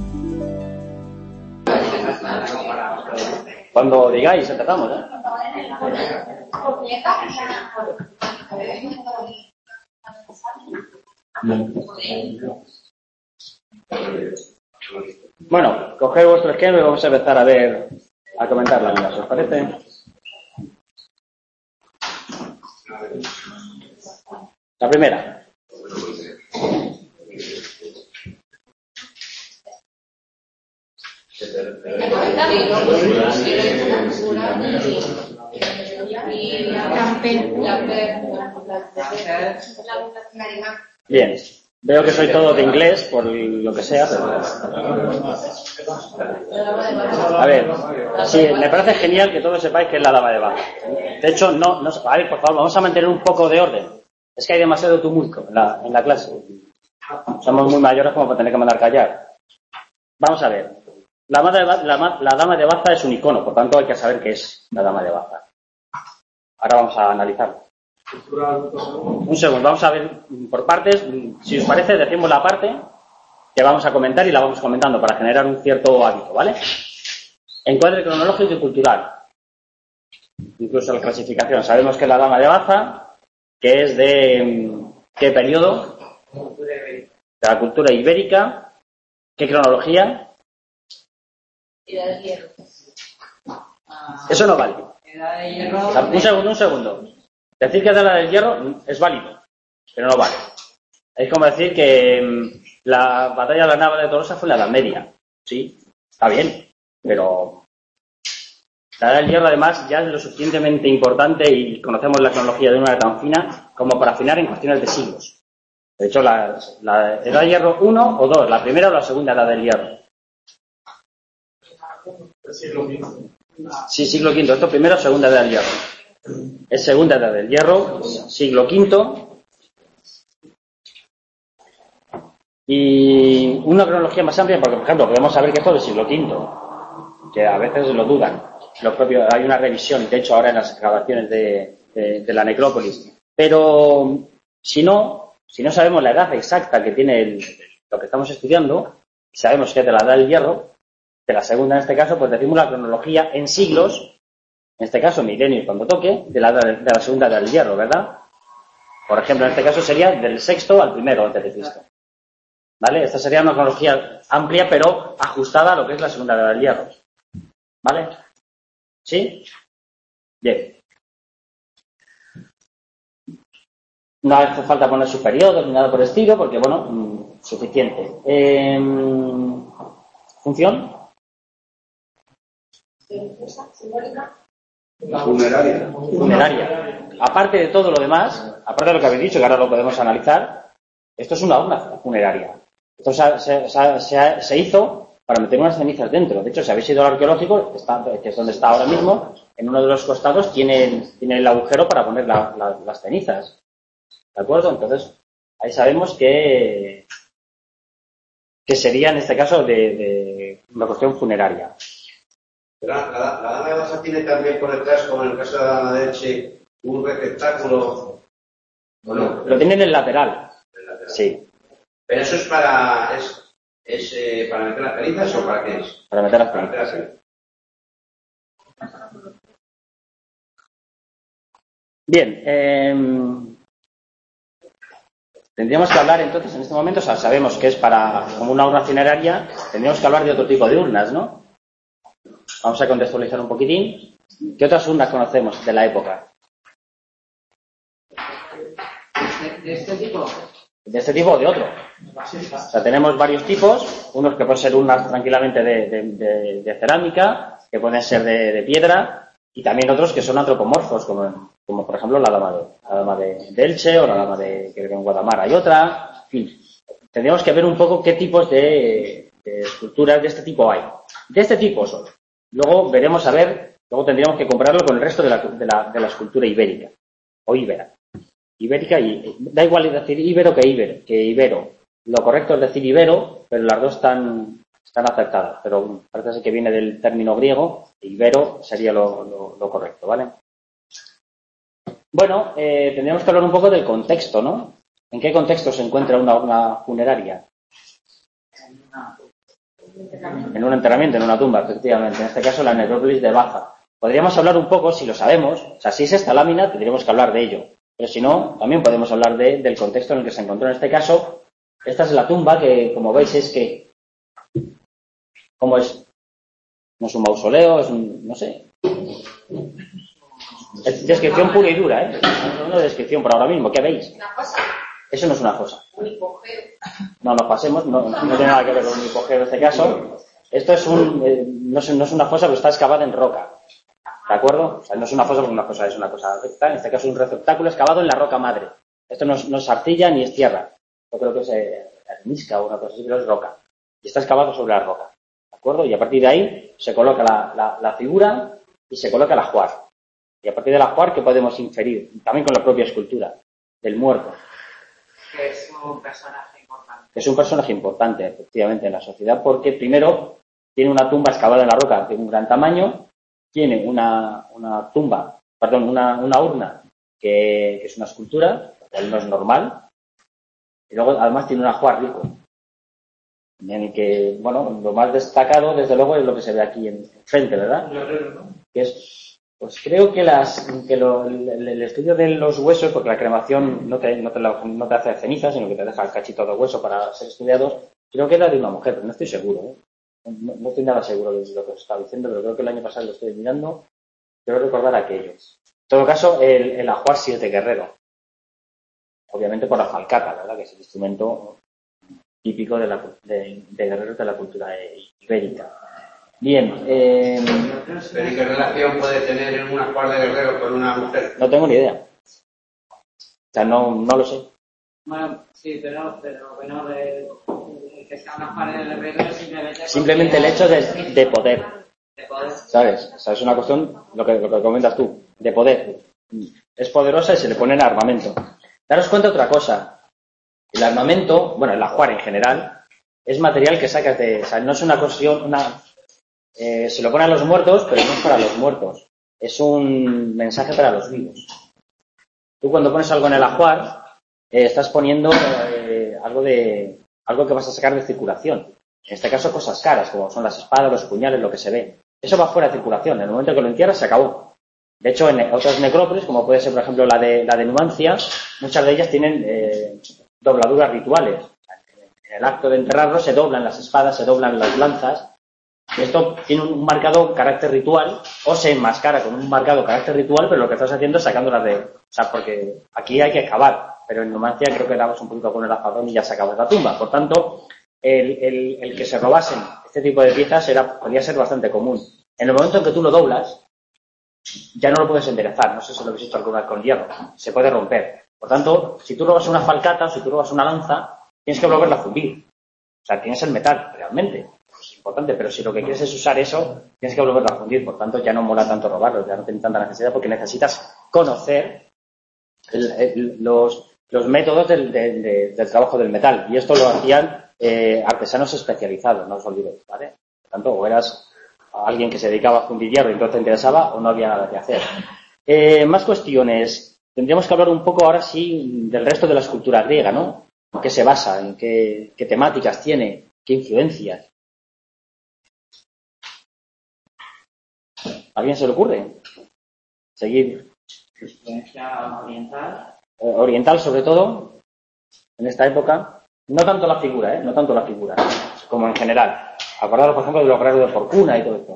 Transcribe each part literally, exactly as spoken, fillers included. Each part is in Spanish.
Cuando digáis, empezamos, ¿eh? Bueno, coged vuestro esquema y vamos a empezar a ver, a comentar la vida, ¿os parece? La primera. Bien, veo que soy todo de inglés por lo que sea, pero... A ver, sí, me parece genial que todos sepáis que es la dama de baja. De hecho, no, no, a ver, por favor, vamos a mantener un poco de orden. Es que hay demasiado tumulto en la, en la clase. Somos muy mayores como para tener que mandar callar. Vamos a ver. La, de, la, la dama de baza es un icono, por tanto hay que saber qué es la dama de baza. Ahora vamos a analizarlo. Un segundo, vamos a ver por partes. Si os parece, decimos la parte que vamos a comentar y la vamos comentando para generar un cierto hábito, ¿vale? Encuadre cronológico y cultural. Incluso la clasificación. Sabemos que es la dama de baza, que es de ¿qué periodo? De la cultura ibérica. ¿Qué cronología? Eso no vale. Un segundo, un segundo. Decir que es de la del hierro es válido, pero no vale. Es como decir que la batalla de la Nava de Tolosa fue la Edad Media. Sí, está bien, pero la del hierro además ya es lo suficientemente importante y conocemos la cronología de una manera tan fina como para afinar en cuestiones de siglos. De hecho, la, la Edad del Hierro uno o dos, la primera o la segunda Edad del Hierro. Siglo quinto. Sí, siglo quinto. Esto primero, segunda Edad del Hierro. Es segunda Edad del Hierro, siglo quinto. Y una cronología más amplia, porque, por ejemplo, podemos saber que esto es del siglo quinto, que a veces lo dudan. Los propios, hay una revisión, de hecho, ahora en las excavaciones de, de, de la necrópolis. Pero, si no, si no sabemos la edad exacta que tiene el, lo que estamos estudiando, sabemos que es de la Edad del Hierro, de la segunda en este caso, pues decimos la cronología en siglos, en este caso milenios cuando toque, de la, de la segunda Edad del Hierro, ¿verdad? Por ejemplo, en este caso sería del sexto al primero antes de Cristo. ¿Vale? Esta sería una cronología amplia, pero ajustada a lo que es la segunda Edad del Hierro. ¿Vale? ¿Sí? Bien. No hace falta poner sus periodos ni nada por el estilo, porque, bueno, mmm, suficiente. Eh, ¿Función? Funeraria. Funeraria. Aparte de todo lo demás, aparte de lo que habéis dicho, que ahora lo podemos analizar, esto es una urna funeraria. Esto se, se, se, se hizo para meter unas cenizas dentro. De hecho, si habéis ido al arqueológico, está, que es donde está ahora mismo, en uno de los costados tiene, tiene el agujero para poner la, la, las cenizas. ¿De acuerdo? Entonces, ahí sabemos que, que sería en este caso de, de una cuestión funeraria. Pero la, la, la dama de baza tiene también por detrás, como en el caso de la dama de Elche, un receptáculo. Bueno, lo tiene en el lateral. El lateral. Sí. Pero eso es para es, es eh, para meter las cenizas o para qué es? Para meter las Para meter las cenizas. cenizas. Bien. Eh, tendríamos que hablar entonces en este momento, o sea, sabemos que es para como una urna funeraria, tendríamos que hablar de otro tipo de urnas, ¿no? Vamos a contextualizar un poquitín. ¿Qué otras urnas conocemos de la época? ¿De, de este tipo? De este tipo o de otro. O sea, tenemos varios tipos, unos que pueden ser urnas tranquilamente de, de, de, de cerámica, que pueden ser de, de piedra, y también otros que son antropomorfos, como, como por ejemplo la dama de, la dama de, de Elche o la dama de que en Guadamara hay otra. En fin, tendríamos que ver un poco qué tipos de, de esculturas de este tipo hay. De este tipo son. Luego veremos a ver, luego tendríamos que compararlo con el resto de la, de la, de la escultura ibérica o ibera. Ibérica y da igual decir ibero que ibero, que ibero. Lo correcto es decir ibero, pero las dos están, están acertadas. Pero parece que viene del término griego, e ibero sería lo, lo, lo correcto, ¿vale? Bueno, eh, tendríamos que hablar un poco del contexto, ¿no? ¿En qué contexto se encuentra una urna funeraria? En un enterramiento, en una tumba, efectivamente. En este caso, la necrópolis de Baza. Podríamos hablar un poco, si lo sabemos, o sea, si es esta lámina, tendríamos que hablar de ello. Pero si no, también podemos hablar de, del contexto en el que se encontró. En este caso, esta es la tumba que, como veis, es que... ¿Cómo es? No es un mausoleo, es un... no sé. Es descripción pura y dura, ¿eh? No es una descripción por ahora mismo. ¿Qué veis? Una fosa. Eso no es una fosa. Un hipogeo. No nos pasemos, no, no tiene nada que ver con un hipogeo en este caso. Esto es un... Eh, no, es, no es una fosa, pero está excavada en roca. ¿De acuerdo? O sea, no es una fosa porque una fosa es una cosa recta. En este caso es un receptáculo excavado en la roca madre. Esto no es, no es arcilla ni es tierra. Yo creo que es eh, arenisca o una cosa así, pero es roca. Y está excavado sobre la roca. ¿De acuerdo? Y a partir de ahí se coloca la, la, la figura y se coloca el ajuar. Y a partir del ajuar, ¿qué podemos inferir? También con la propia escultura del muerto. Que es un personaje importante. Es un personaje importante, efectivamente, en la sociedad, porque primero tiene una tumba excavada en la roca de un gran tamaño, tiene una, una tumba, perdón, una, una urna que, que es una escultura, que no es normal, y luego además tiene un ajuar rico, en el que, bueno, lo más destacado, desde luego, es lo que se ve aquí en frente, ¿verdad? Que es, pues creo que las que lo, el, el estudio de los huesos, porque la cremación no te, no te, la, no te hace ceniza, sino que te deja el cachito de hueso para ser estudiados, creo que era de una mujer, pero no estoy seguro, ¿eh? No, no estoy nada seguro de lo que os estaba diciendo, pero creo que el año pasado lo estoy mirando. Quiero recordar aquello. En todo caso, el, el ajuar sí es de guerrero. Obviamente por la falcata, ¿verdad? Que es el instrumento típico de, la, de, de guerreros de la cultura ibérica. Bien. Eh, ¿Pero y qué relación puede tener un ajuar de guerrero con una mujer? No tengo ni idea. O sea, no, no lo sé. Bueno, sí, pero, pero bueno, de, de que sea una pared de guerrero simplemente... Simplemente el hecho de, de poder. De poder. ¿Sabes? O sea, es una cuestión, lo que, lo que comentas tú, de poder. Es poderosa y se le pone el armamento. Daros cuenta de otra cosa. El armamento, bueno, el ajuar en general, es material que sacas de... O sea, no es una cuestión, una... Eh, se lo pone a los muertos, pero no es para los muertos. Es un mensaje para los vivos. Tú cuando pones algo en el ajuar, eh, estás poniendo eh, algo de algo que vas a sacar de circulación. En este caso, cosas caras, como son las espadas, los puñales, lo que se ve. Eso va fuera de circulación. En el momento que lo entierras, se acabó. De hecho, en otras necrópolis, como puede ser, por ejemplo, la de la de Numancia, muchas de ellas tienen eh, dobladuras rituales. En el acto de enterrarlo se doblan las espadas, se doblan las lanzas. Esto tiene un marcado carácter ritual, o se enmascara con un marcado carácter ritual, pero lo que estás haciendo es sacándolas de... O sea, porque aquí hay que excavar, pero en Numancia creo que dabas un poquito con el azadón y ya sacabas la tumba. Por tanto, el, el, el que se robasen este tipo de piezas era, podía ser bastante común. En el momento en que tú lo doblas, ya no lo puedes enderezar. No sé si lo habéis visto alguna vez con hierro. Se puede romper. Por tanto, si tú robas una falcata o si tú robas una lanza, tienes que volverla a fundir. O sea, tienes el metal, realmente. Es importante, pero si lo que quieres es usar eso, tienes que volverlo a fundir. Por tanto, ya no mola tanto robarlo, ya no tienes tanta necesidad porque necesitas conocer el, el, los, los métodos del, de, de, del trabajo del metal. Y esto lo hacían eh, artesanos especializados, no os olvidéis, ¿vale? Por tanto, o eras alguien que se dedicaba a fundir hierro y entonces te interesaba, o no había nada que hacer. Eh, más cuestiones. Tendríamos que hablar un poco ahora sí del resto de la escultura griega, ¿no? ¿En qué se basa? ¿En qué, qué temáticas tiene? ¿Qué influencias? ¿A alguien se le ocurre? Seguir. Influencia oriental. Eh, oriental, sobre todo, en esta época. No tanto la figura, ¿eh? No tanto la figura, como en general. Acordaros, por ejemplo, de los guerreros de Porcuna y todo esto.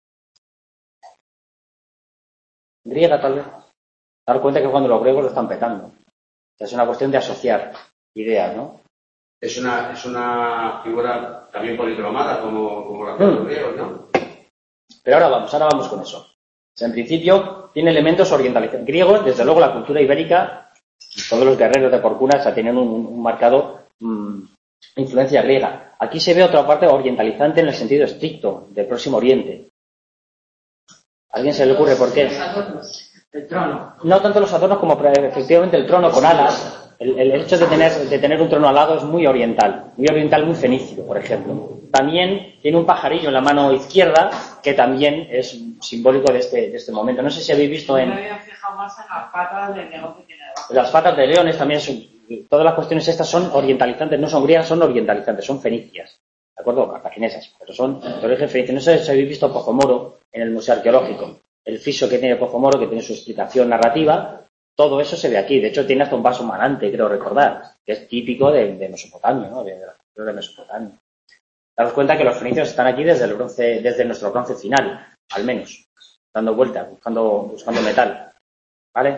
Griega, tal vez. Dar cuenta que cuando los griegos lo están petando. O sea, es una cuestión de asociar ideas, ¿no? Es una, es una figura también policromada, como, como la de los griegos, ¿no? Pero ahora vamos, ahora vamos con eso. O sea, en principio, tiene elementos orientales. Griegos, desde luego, la cultura ibérica, todos los guerreros de Porcuna, o sea, tienen un, un marcado mmm, influencia griega. Aquí se ve otra parte orientalizante en el sentido estricto, del Próximo Oriente. ¿A alguien se le ocurre por qué? El trono. No tanto los adornos como efectivamente el trono con alas. El, el hecho de tener, de tener un trono alado es muy oriental. Muy oriental, muy fenicio, por ejemplo. También tiene un pajarillo en la mano izquierda que también es simbólico de este, de este momento. No sé si habéis visto en... Me había fijado más en las patas del león que tiene debajo. Las patas de leones también son... Todas las cuestiones estas son orientalizantes, no son griegas, son orientalizantes, son fenicias. ¿de acuerdo? Cartaginesas, pero son de origen fenicio. No sé si habéis visto Pozo Moro en el Museo Arqueológico. El friso que tiene Pozo Moro, que tiene su explicación narrativa, todo eso se ve aquí. De hecho, tiene hasta un vaso manante, creo recordar, que es típico de, de Mesopotamia, ¿no? De, de la cultura de Mesopotamia. Daros cuenta que los fenicios están aquí desde el bronce, desde nuestro bronce final, al menos, dando vueltas, buscando, buscando metal. ¿Vale?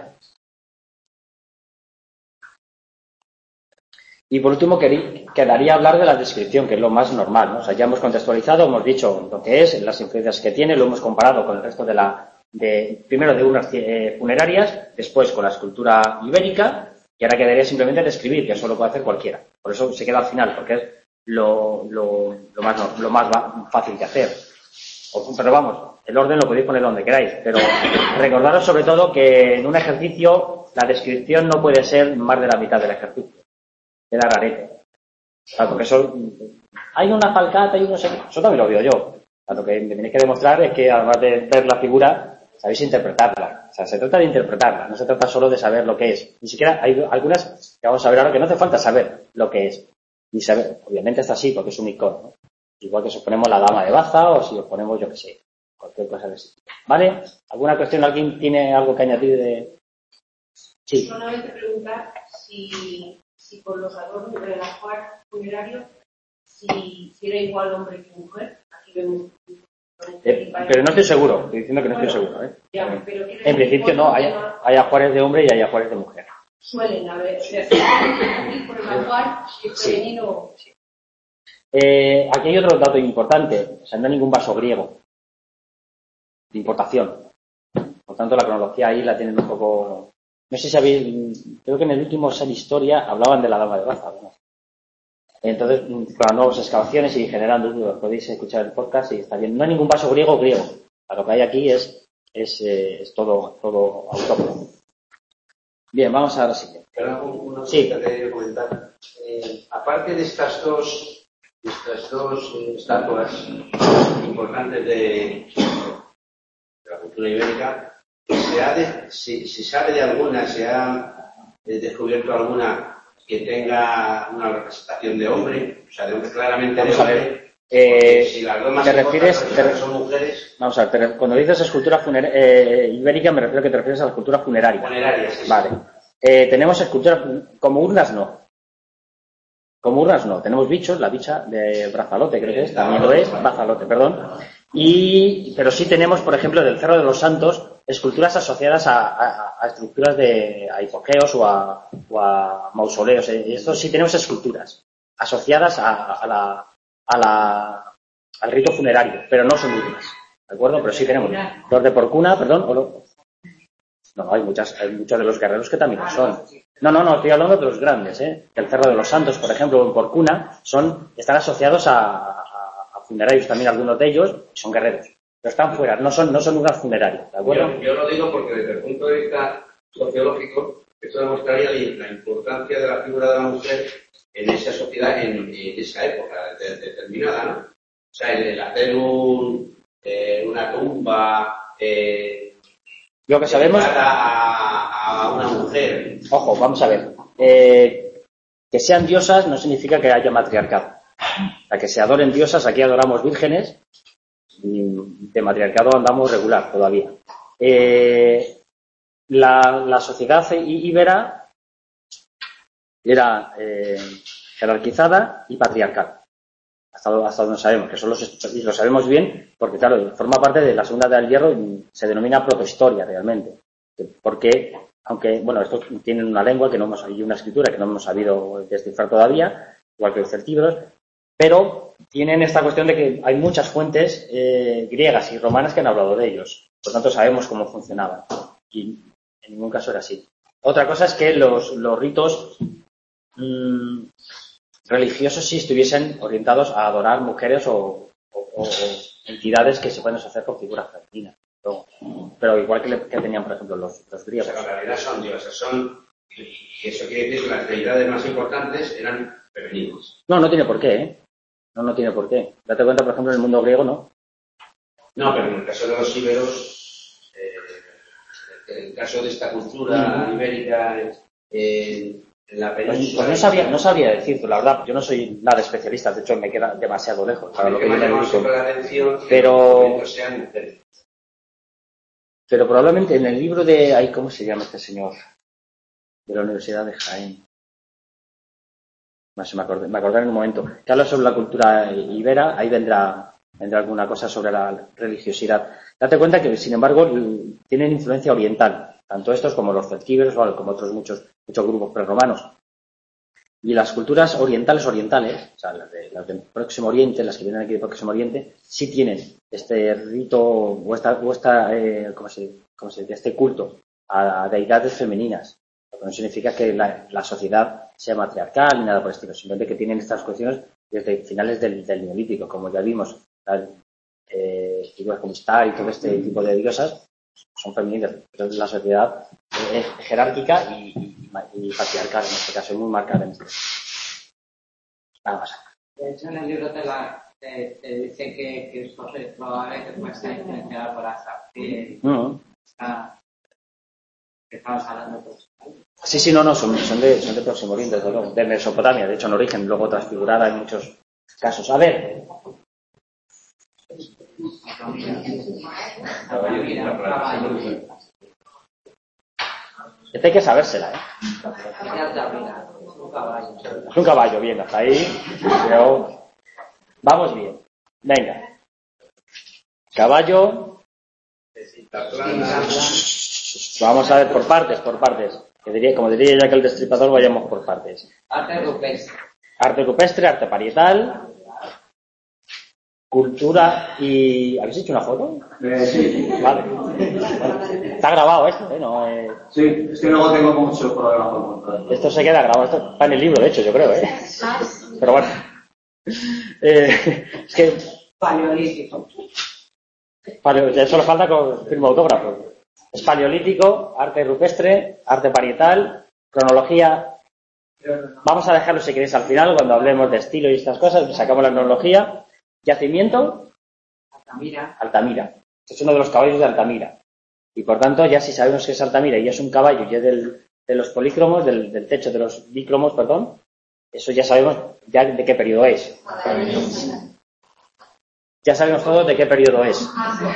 Y por último, quedaría hablar de la descripción, que es lo más normal, ¿no? O sea, ya hemos contextualizado, hemos dicho lo que es, las influencias que tiene, lo hemos comparado con el resto de la, de, primero de urnas eh, funerarias, después con la escultura ibérica, y ahora quedaría simplemente describir, que eso lo puede hacer cualquiera. Por eso se queda al final, porque es lo, lo, lo más, lo más fácil que hacer. Pero vamos, el orden lo podéis poner donde queráis, pero recordaros sobre todo que en un ejercicio la descripción no puede ser más de la mitad del ejercicio. Queda rarete. Claro, porque eso, hay una falcata y no sé qué, eso también lo veo yo. Lo que me tenéis que demostrar es que además de ver la figura, sabéis interpretarla. O sea, se trata de interpretarla, no se trata solo de saber lo que es. Ni siquiera hay algunas que vamos a ver ahora que no hace falta saber lo que es. Ni saber, obviamente está así porque es un icono, ¿no? Igual que si os ponemos la dama de Baza o si os ponemos, yo qué sé, cualquier cosa de ese tipo. ¿Vale? ¿Alguna cuestión? ¿Alguien tiene algo que añadir de...? Sí. Solamente preguntar si, si con los adornos del ajuar funerario, si, si era igual hombre que mujer. Aquí vemos... Eh, pero no estoy seguro, estoy diciendo que no bueno, estoy seguro. ¿eh? Ya, pero en principio no, hay, hay ajuares de hombre y hay ajuares de mujer. Suelen haber, o sea, aquí por el ajuar es femenino... Sí. Eh, aquí hay otro dato importante, o sea, no hay ningún vaso griego de importación. Por tanto, la cronología ahí la tienen un poco... No sé si habéis... Creo que en el último Sal Historia hablaban de la dama de Baza, ¿no? Entonces, con las nuevas excavaciones y generando dudas, podéis escuchar el podcast y está bien. No hay ningún vaso griego griego. Lo que hay aquí es, es, eh, es todo, todo autóctono. Bien, vamos a la siguiente. Una cosa sí. que quería comentar. Eh, aparte de estas dos estas dos eh, estatuas importantes de, de la cultura ibérica, se, ha de, si, si sabe de alguna, se ha eh, descubierto alguna que tenga una representación de hombre, o sea, de hombre claramente vamos de hombre. A ver. Eh, si las dos más ¿Te refieres? Te, son mujeres. Vamos a ver, cuando dices escultura funer, eh, ibérica, me refiero a que te refieres a la escultura funeraria. Funeraria, sí. Vale. Eh, tenemos esculturas como urnas, no. Como urnas no, tenemos bichos, la bicha de Brazalote creo que es, también lo es, Brazalote, perdón. Y, pero sí tenemos, por ejemplo, del Cerro de los Santos, esculturas asociadas a, a, a estructuras de a hipogeos o a, o a mausoleos. Esto sí tenemos esculturas asociadas a, a la, a la, al rito funerario, pero no son urnas, ¿de acuerdo? Pero sí tenemos los de Porcuna, perdón, o lo, no, hay muchas, hay muchos de los guerreros que también lo son. No, no, no, estoy hablando de los grandes, ¿eh? El Cerro de los Santos, por ejemplo, en Porcuna, son, están asociados a, a, a funerarios también, algunos de ellos, son guerreros. Pero están fuera, no son, no son lugares funerarios, ¿de acuerdo? Yo, yo lo digo porque desde el punto de vista sociológico, esto demostraría la importancia de la figura de la mujer en esa sociedad, en, en esa época de, de, determinada, ¿no? O sea, el, el hacer un, eh, una tumba, eh, lo que sabemos a, a una mujer. Ojo, vamos a ver. Eh, que sean diosas no significa que haya matriarcado. A que se adoren diosas, aquí adoramos vírgenes y de matriarcado andamos regular todavía. Eh, la, la sociedad íbera era eh, jerarquizada y patriarcal. Hasta, hasta donde sabemos, que son los, y lo sabemos bien, porque claro, forma parte de la segunda edad del hierro y se denomina protohistoria realmente. Porque, aunque, bueno, estos tienen una lengua que no hemos, y una escritura que no hemos sabido descifrar todavía, igual que los celtíberos, pero tienen esta cuestión de que hay muchas fuentes eh, griegas y romanas que han hablado de ellos. Por lo tanto, sabemos cómo funcionaban. Y en ningún caso era así. Otra cosa es que los, los ritos mmm, religiosos sí estuviesen orientados a adorar mujeres o, o, o entidades que se pueden asociar con figuras femeninas. Pero, pero igual que, le, que tenían, por ejemplo, los, los griegos. Pero en realidad son diosas, son, y eso quiere decir que las deidades más importantes eran femeninas. No, no tiene por qué, ¿eh? No, no tiene por qué. Date cuenta, por ejemplo, en el mundo griego, ¿no? No, pero en el caso de los íberos, eh, en el caso de esta cultura ibérica, eh, en la Pues, península. pues no sabría, no sabría decirte, la verdad, yo no soy nada especialista, de hecho me queda demasiado lejos para lo que yo me dedico. Pero, pero probablemente en el libro de, ay, ¿cómo se llama este señor? De la Universidad de Jaén. No sé, me acordé, me acordé en un momento. Que habla sobre la cultura ibera, ahí vendrá, vendrá alguna cosa sobre la religiosidad. Date cuenta que, sin embargo, tienen influencia oriental, tanto estos como los celtíberos, o como otros muchos, muchos grupos prerromanos. Y las culturas orientales orientales, o sea, las, de, las del Próximo Oriente, las que vienen aquí del Próximo Oriente, sí tienen este rito o esta, o esta eh, ¿cómo se, cómo se dice? Este culto a deidades femeninas. Lo que no significa que la, la sociedad sea matriarcal ni nada por el estilo, simplemente que tienen estas cuestiones desde finales del, del Neolítico, como ya vimos, tal, eh, figuras como Star y todo este tipo de diosas son femeninas, pero la sociedad es jerárquica y, y, y patriarcal en este caso, muy marcada en este. Nada más. De hecho, en el libro te, la, te, te dice que, que esto es probable que pueda estar influenciada por Asaf, que, Uh-huh. está, que estabas hablando de eso. Sí, sí, no, no, son, son, de, son de Próximo Oriente, desde luego, de Mesopotamia, de hecho en origen, luego transfigurada en muchos casos. A ver. Esta hay que sabérsela, ¿eh? Es un caballo, bien, hasta ahí. Pero vamos bien. Venga. Caballo. Vamos a ver por partes, por partes. Que diría, como diría ya que el destripador, vayamos por partes. Arte rupestre. Arte rupestre, arte parietal, cultura y... ¿Habéis hecho una foto? Eh, sí. Vale. Vale. Está grabado esto, ¿eh? No, eh... Sí, es que luego tengo muchos problemas con montar. Esto se queda grabado, esto está en el libro, de hecho, yo creo, ¿eh? Pero bueno. Eh, es que... Paleolítico. Paleo... Ya solo falta con firma autógrafo. Es paleolítico, arte rupestre, arte parietal, cronología. Vamos a dejarlo si queréis al final, cuando hablemos de estilo y estas cosas, sacamos la cronología. Yacimiento, Altamira. Altamira. Es uno de los caballos de Altamira. Y por tanto, ya si sabemos que es Altamira y es un caballo y es del, de los polícromos, del, del techo de los bícromos, perdón, eso ya sabemos ya de qué periodo es. Ya sabemos todos de qué periodo es.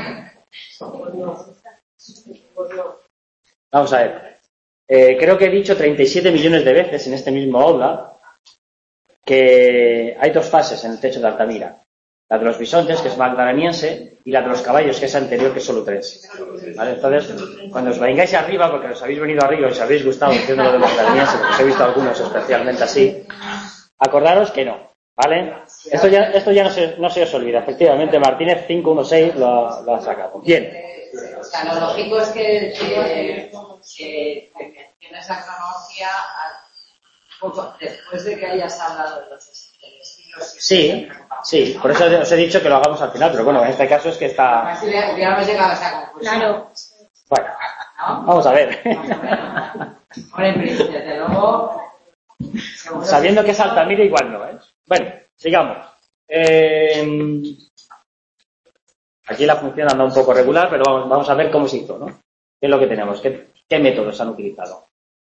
Vamos a ver. Eh, creo que he dicho treinta y siete millones de veces en este mismo aula que hay dos fases en el techo de Altamira. La de los bisontes, que es magdaleniense, y la de los caballos, que es anterior, que es solo tres. ¿Vale? Entonces, cuando os vengáis arriba, porque os habéis venido arriba y os habéis gustado diciendo lo de magdaleniense, porque os he visto algunos especialmente así, acordaros que no. ¿Vale? Esto ya, esto ya no, se, no se os olvida. Efectivamente, Martínez cinco uno seis lo, lo ha sacado. Bien. O sea, lo lógico es que, que, que, que menciones la cronología poco después de que hayas hablado de los estilos. Sí, sí, por eso os he dicho que lo hagamos al final, pero bueno, en este caso es que está... Así hubiéramos llegado a esa conclusión. Claro. Bueno, ¿no? vamos a ver. Hombre, desde luego... Sabiendo que es Altamira, igual no, ¿eh? Bueno, sigamos. Eh... Aquí la función anda un poco regular, pero vamos, vamos a ver cómo se hizo, ¿no? ¿Qué es lo que tenemos? ¿Qué, qué métodos han utilizado?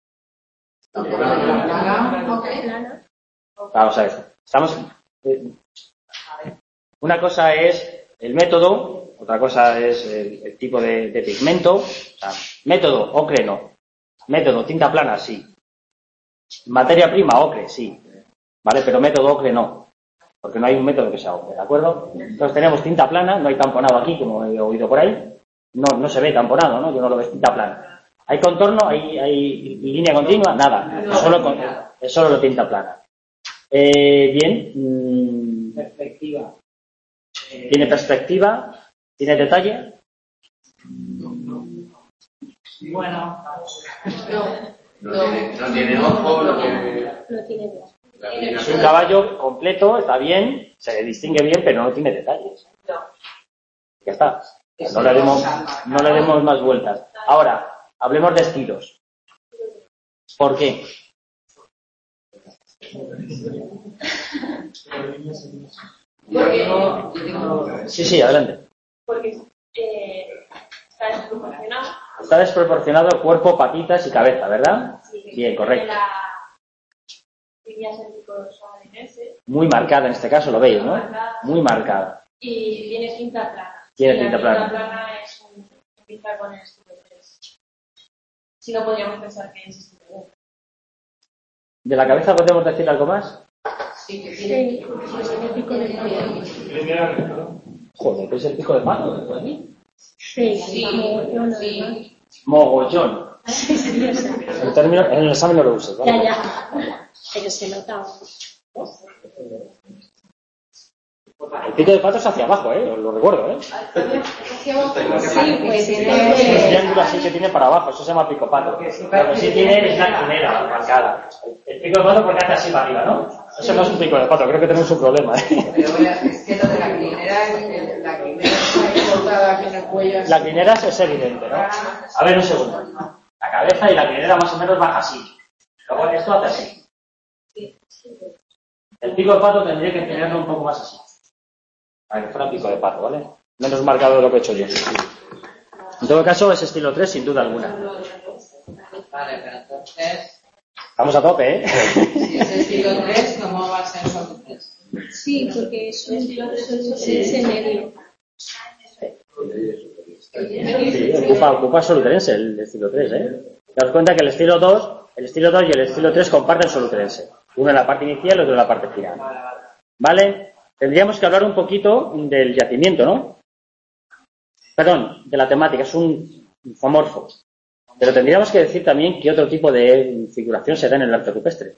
Vamos a ver. Estamos... Una cosa es el método, otra cosa es el, el tipo de, de pigmento. O sea, método, ocre no. Método, tinta plana, sí. Materia prima, ocre, sí. ¿Vale? Pero método ocre no. Porque no hay un método que sea ocre, ¿de acuerdo? Entonces tenemos tinta plana, no hay tamponado aquí, como he oído por ahí. No, no se ve tamponado, ¿no? Yo no lo veo, tinta plana. ¿Hay contorno? ¿Hay, hay línea continua? Nada. Es solo, con, es solo la tinta plana. Eh, bien. Perspectiva. ¿Tiene perspectiva? ¿Tiene detalle? Bueno, No tiene, no tiene ojo, no tiene... No tiene idea. Es un caballo completo, está bien, se distingue bien, pero no tiene detalles. Ya está. No le demos, no le demos más vueltas. Ahora, hablemos de estilos. ¿Por qué? porque yo digo, Sí, sí, adelante. Porque eh, está desproporcionado. Está desproporcionado cuerpo, patitas y cabeza, ¿verdad? Sí. Bien, correcto. La, líneas en pico soarinense. Muy marcada en este caso, lo veis, ¿no? Muy marcada. Y tiene cinta plana. Tiene y cinta la plana. cinta plana es un pinta con el estilo tres. Si no, podríamos pensar que es estilo uno. ¿De la cabeza podemos decir algo más? Sí, que tiene pico de Joder, ¿qué es el pico de pato? ¿De aquí? Sí, Sí, sí. Mogollón. El término, en el examen no lo uses, ¿vale? Ya, ya. Pero se nota. El pico de pato es hacia abajo, ¿eh? Os lo recuerdo, ¿eh? Sí, pues El triángulo así que tiene para abajo, eso se llama pico pato. Lo que sí tiene es la quinera marcada. El pico de pato porque hace así para arriba, ¿no? Eso no es un pico de pato, creo que tenemos un problema, ¿eh? Pero bueno, es que lo de la crinera, la crinera está cortada aquí en el cuello. así. La quinera es evidente, ¿no? A ver, un segundo. La cabeza y la quinera más o menos baja así. Luego esto hace así. El pico de pato tendría que tenerlo un poco más así. Para que fuera pico de pato, ¿vale? Menos marcado de lo que he hecho yo. En todo caso, es estilo tres, sin duda alguna. Vale, pero entonces, Vamos a tope, ¿eh? si es estilo tres, ¿cómo va a ser solo tres? sí, porque es un estilo tres en medio. Sí, ocupa, ocupa solutrense el estilo tres, ¿eh? Daos cuenta que el estilo dos, el estilo dos y el estilo tres comparten solutrense. Uno en la parte inicial y otro en la parte final. ¿Vale? Tendríamos que hablar un poquito del yacimiento, ¿no? Perdón, de la temática, es un zoomorfo. Pero tendríamos que decir también qué otro tipo de figuración se da en el arte rupestre.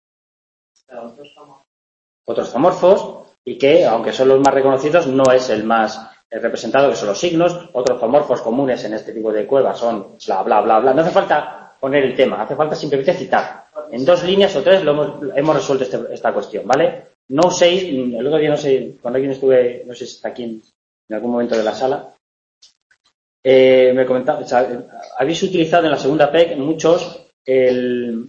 Otros zoomorfos, y que, aunque son los más reconocidos, no es el más representado, que son los signos. Otros zoomorfos comunes en este tipo de cuevas son bla, bla, bla, bla. No hace falta poner el tema, hace falta simplemente citar. En dos líneas o tres lo hemos, hemos resuelto este, esta cuestión, ¿vale? No uséis, el otro día no sé, cuando alguien estuve, no sé si está aquí en, en algún momento de la sala, eh, me comentaba, o sea, habéis utilizado en la segunda P E C muchos el,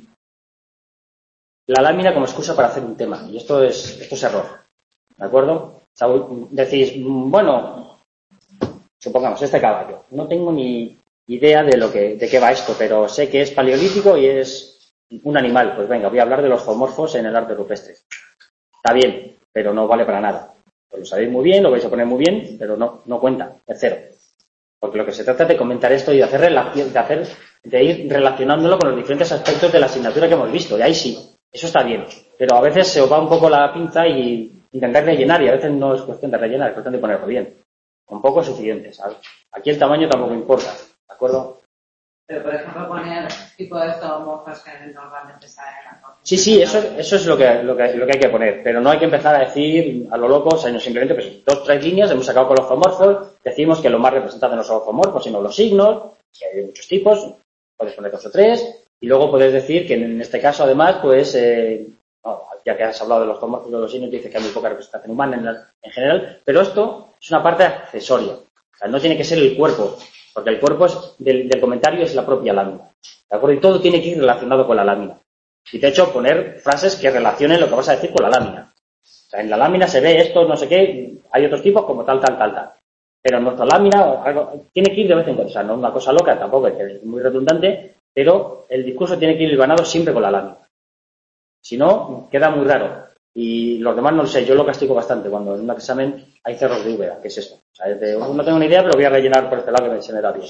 la lámina como excusa para hacer un tema, y esto es, esto es error, ¿de acuerdo? O sea, decís, bueno, supongamos, este caballo, no tengo ni idea de lo que, de qué va esto, pero sé que es paleolítico y es un animal, pues venga, voy a hablar de los zoomorfos en el arte rupestre. Está bien, pero no vale para nada. Pues lo sabéis muy bien, lo vais a poner muy bien, pero no, no cuenta, es cero. Porque lo que se trata es de comentar esto y de hacer relación, de hacer, de ir relacionándolo con los diferentes aspectos de la asignatura que hemos visto. Y ahí sí, eso está bien. Pero a veces se os va un poco la pinza y intentar rellenar, y a veces no es cuestión de rellenar, es cuestión de ponerlo bien. Un poco es suficiente, ¿sabes? Aquí el tamaño tampoco importa, ¿de acuerdo? Pero, por ejemplo, poner tipo de zoomorfos que normalmente salen en la cosa. Sí, sí, eso, eso es lo que, lo, que, lo que hay que poner, pero no hay que empezar a decir a lo loco, o sea, no simplemente pues, dos, tres líneas, hemos sacado con los zoomorfos, decimos que lo más representado no son los zoomorfos, sino los signos, que hay muchos tipos, puedes poner dos o tres, y luego puedes decir que en este caso, además, pues, eh, no, ya que has hablado de los zoomorfos y de los signos, dices que hay muy poca representación humana en, la, en general, pero esto es una parte accesoria, o sea, no tiene que ser el cuerpo, porque el cuerpo es del, del comentario es la propia lámina, ¿de acuerdo? Y todo tiene que ir relacionado con la lámina. Y de hecho poner frases que relacionen lo que vas a decir con la lámina. O sea, en la lámina se ve esto, no sé qué, hay otros tipos como tal, tal, tal, tal. Pero en nuestra lámina algo, tiene que ir de vez en cuando. O sea, no una cosa loca tampoco, es muy redundante, pero el discurso tiene que ir hilvanado siempre con la lámina. Si no, queda muy raro. Y los demás no lo sé, yo lo castigo bastante cuando en un examen hay cerros de Úbeda, que es esto. O sea, es de, no tengo ni idea, pero voy a rellenar por este lado que me, se me da bien.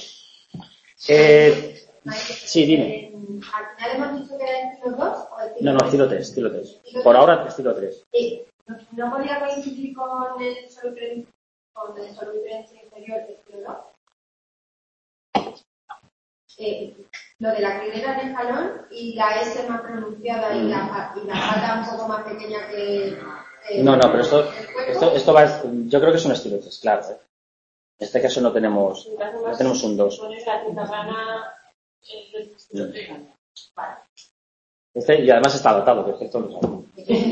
Eh, sí, dime. ¿Al final hemos dicho que era estilo dos o estilo No, no, estilo tres, estilo tres. Por ahora, estilo tres. Sí. ¿No podría coincidir con el solutrense, con el solutrense inferior de estilo dos? Eh, lo de la crinera de escalón y la S más pronunciada y la, y la pata un poco más pequeña que... Eh, no, no, pero esto, esto, esto va, yo creo que es un estilo tres, claro. ¿eh? En este caso no tenemos, no tenemos un dos. Este, y además está adaptado, que esto lo sabemos.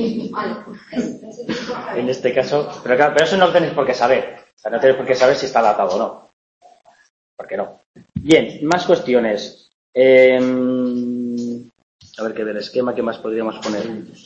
En este caso, pero claro, pero eso no lo tenéis por qué saber. O sea, no tenéis por qué saber si está adaptado o no. ¿Por qué no? Bien, más cuestiones. Eh, a ver qué del esquema, ¿qué más podríamos poner?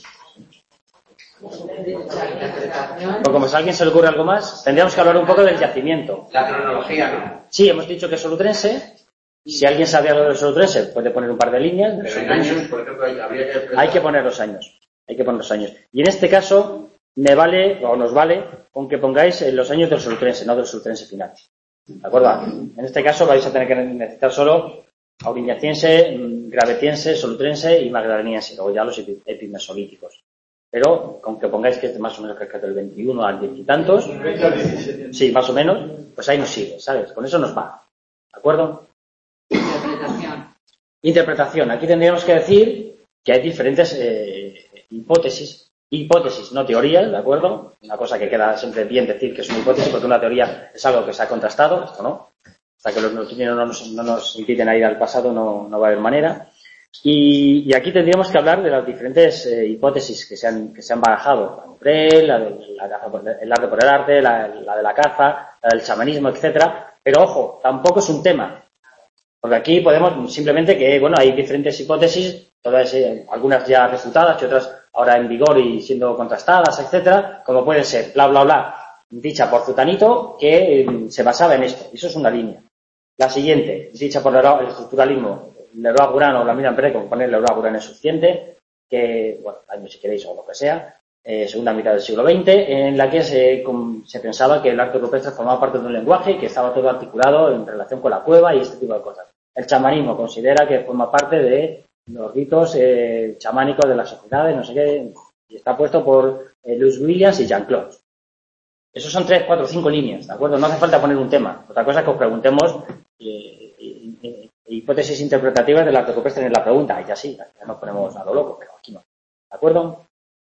O como si a alguien se le ocurre algo más, tendríamos que hablar un poco del yacimiento. La cronología, ¿no? Sí, hemos dicho que es solutrense. Si alguien sabe algo del solutrense, puede poner un par de líneas. Pero en años, por ejemplo, habría que... Hay que poner los años. Hay que poner los años. Y en este caso, me vale, o nos vale, con que pongáis los años del solutrense, no del solutrense final. ¿De acuerdo? En este caso vais a tener que necesitar solo auriñaciense, gravetiense, solutrense y magdaleniense, luego ya los epimesolíticos. Pero con que pongáis que es más o menos que del veintiuno al diez y tantos, sí, más o menos, pues ahí nos sigue, ¿sabes? Con eso nos va. ¿De acuerdo? Interpretación. Interpretación. Aquí tendríamos que decir que hay diferentes eh, hipótesis, hipótesis, no teorías, ¿de acuerdo? Una cosa que queda siempre bien decir que es una hipótesis, porque una teoría es algo que se ha contrastado, esto no. Hasta que los neutrinos no nos, no nos inviten a ir al pasado, no, no va a haber manera. Y, y aquí tendríamos que hablar de las diferentes eh, hipótesis que se han, que se han barajado. La Umbrel, la de la caza por, el arte por el arte, la, la de la caza, la del chamanismo, etcétera. Pero ojo, tampoco es un tema. Porque aquí podemos simplemente que, bueno, hay diferentes hipótesis, todas, eh, algunas ya refutadas y otras ahora en vigor y siendo contrastadas, etcétera, como pueden ser, bla, bla, bla, dicha por Zutanito, que eh, se basaba en esto. Eso es una línea. La siguiente, dicha por el estructuralismo, Leroy Gourhan o la Miriam Pérez, con poner Leroy Gourhan es suficiente, que, bueno, años si queréis o lo que sea, eh, segunda mitad del siglo veinte, en la que se, con, se pensaba que el arte rupestre formaba parte de un lenguaje y que estaba todo articulado en relación con la cueva y este tipo de cosas. El chamanismo considera que forma parte de los ritos eh, chamánicos de las sociedades, no sé qué, y está puesto por eh, Louis Williams y Jean-Claude. Esos son tres, cuatro, cinco líneas, ¿de acuerdo? No hace falta poner un tema. Otra cosa es que os preguntemos eh, eh, eh, hipótesis interpretativas del arte rupestre en la pregunta. Ahí ya sí, ya nos ponemos a lo loco, pero aquí no. ¿De acuerdo?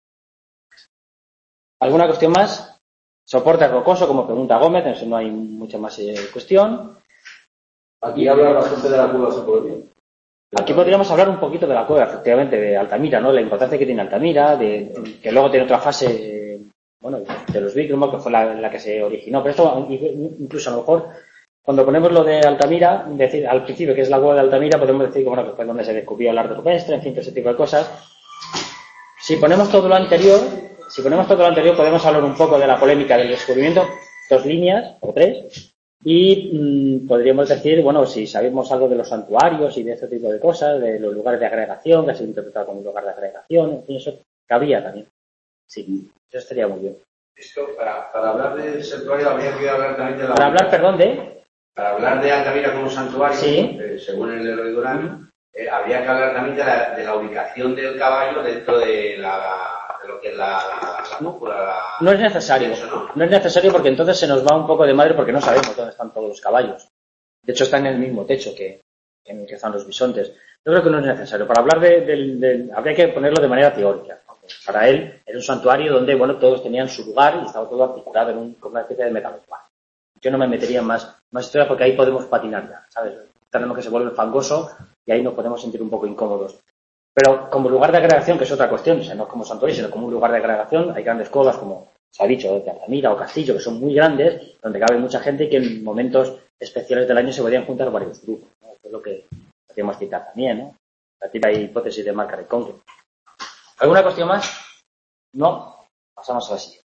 ¿Alguna cuestión más? Soporte rocoso, como pregunta Gómez, en eso no hay mucha más eh, cuestión. Aquí habla la gente de la cueva se puede ver. Aquí podríamos hablar un poquito de la cueva, efectivamente, de Altamira, ¿no? La importancia que tiene Altamira, de, de que luego tiene otra fase, eh, bueno, de los Vícrumos, que fue la, la que se originó. Pero esto, incluso a lo mejor, cuando ponemos lo de Altamira, decir al principio que es la cueva de Altamira, podemos decir que, bueno, que fue donde se descubrió el arte rupestre, en fin, todo ese tipo de cosas. Si ponemos todo lo anterior, si ponemos todo lo anterior, podemos hablar un poco de la polémica del descubrimiento, dos líneas, o tres, y mmm, podríamos decir, bueno, si sabemos algo de los santuarios y de ese tipo de cosas, de los lugares de agregación, que ha sido interpretado como un lugar de agregación, en fin, eso cabría también. Sí, eso estaría muy bien. Esto, para, para hablar del santuario, habría que hablar también de la... Para hablar, perdón, de... Para hablar de Altamira como santuario, sí. eh, según el Leroy Gourhan, eh, habría que hablar también de la, de la ubicación del caballo dentro de, la, de lo que es la, la, la núcula. La... No es necesario, eso, ¿no? No es necesario porque entonces se nos va un poco de madre porque no sabemos dónde están todos los caballos. De hecho, están en el mismo techo que en el que están los bisontes. Yo creo que no es necesario. Para hablar de, de, de habría que ponerlo de manera teórica. Para él era un santuario donde, bueno, todos tenían su lugar y estaba todo articulado en un, como una especie de metalopar. Yo no me metería en más, más historia porque ahí podemos patinar ya, ¿sabes? Tenemos que se vuelve fangoso y ahí nos podemos sentir un poco incómodos. Pero como lugar de agregación, que es otra cuestión, o sea, no como santuario, sino como un lugar de agregación, hay grandes cuevas como se ha dicho, de Altamira o Castillo, que son muy grandes, donde cabe mucha gente y que en momentos especiales del año se podrían juntar varios grupos, ¿no? Eso es lo que podríamos citar también, ¿no? La típica hipótesis de marca de Conque. ¿Alguna cuestión más? No. Pasamos a la siguiente.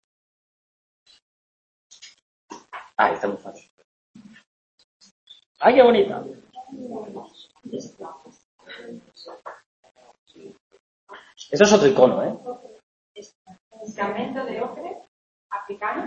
Ah, está muy fácil. ¡Ay, qué bonita! Esto es otro icono, ¿eh? Escarmento de ocre africano.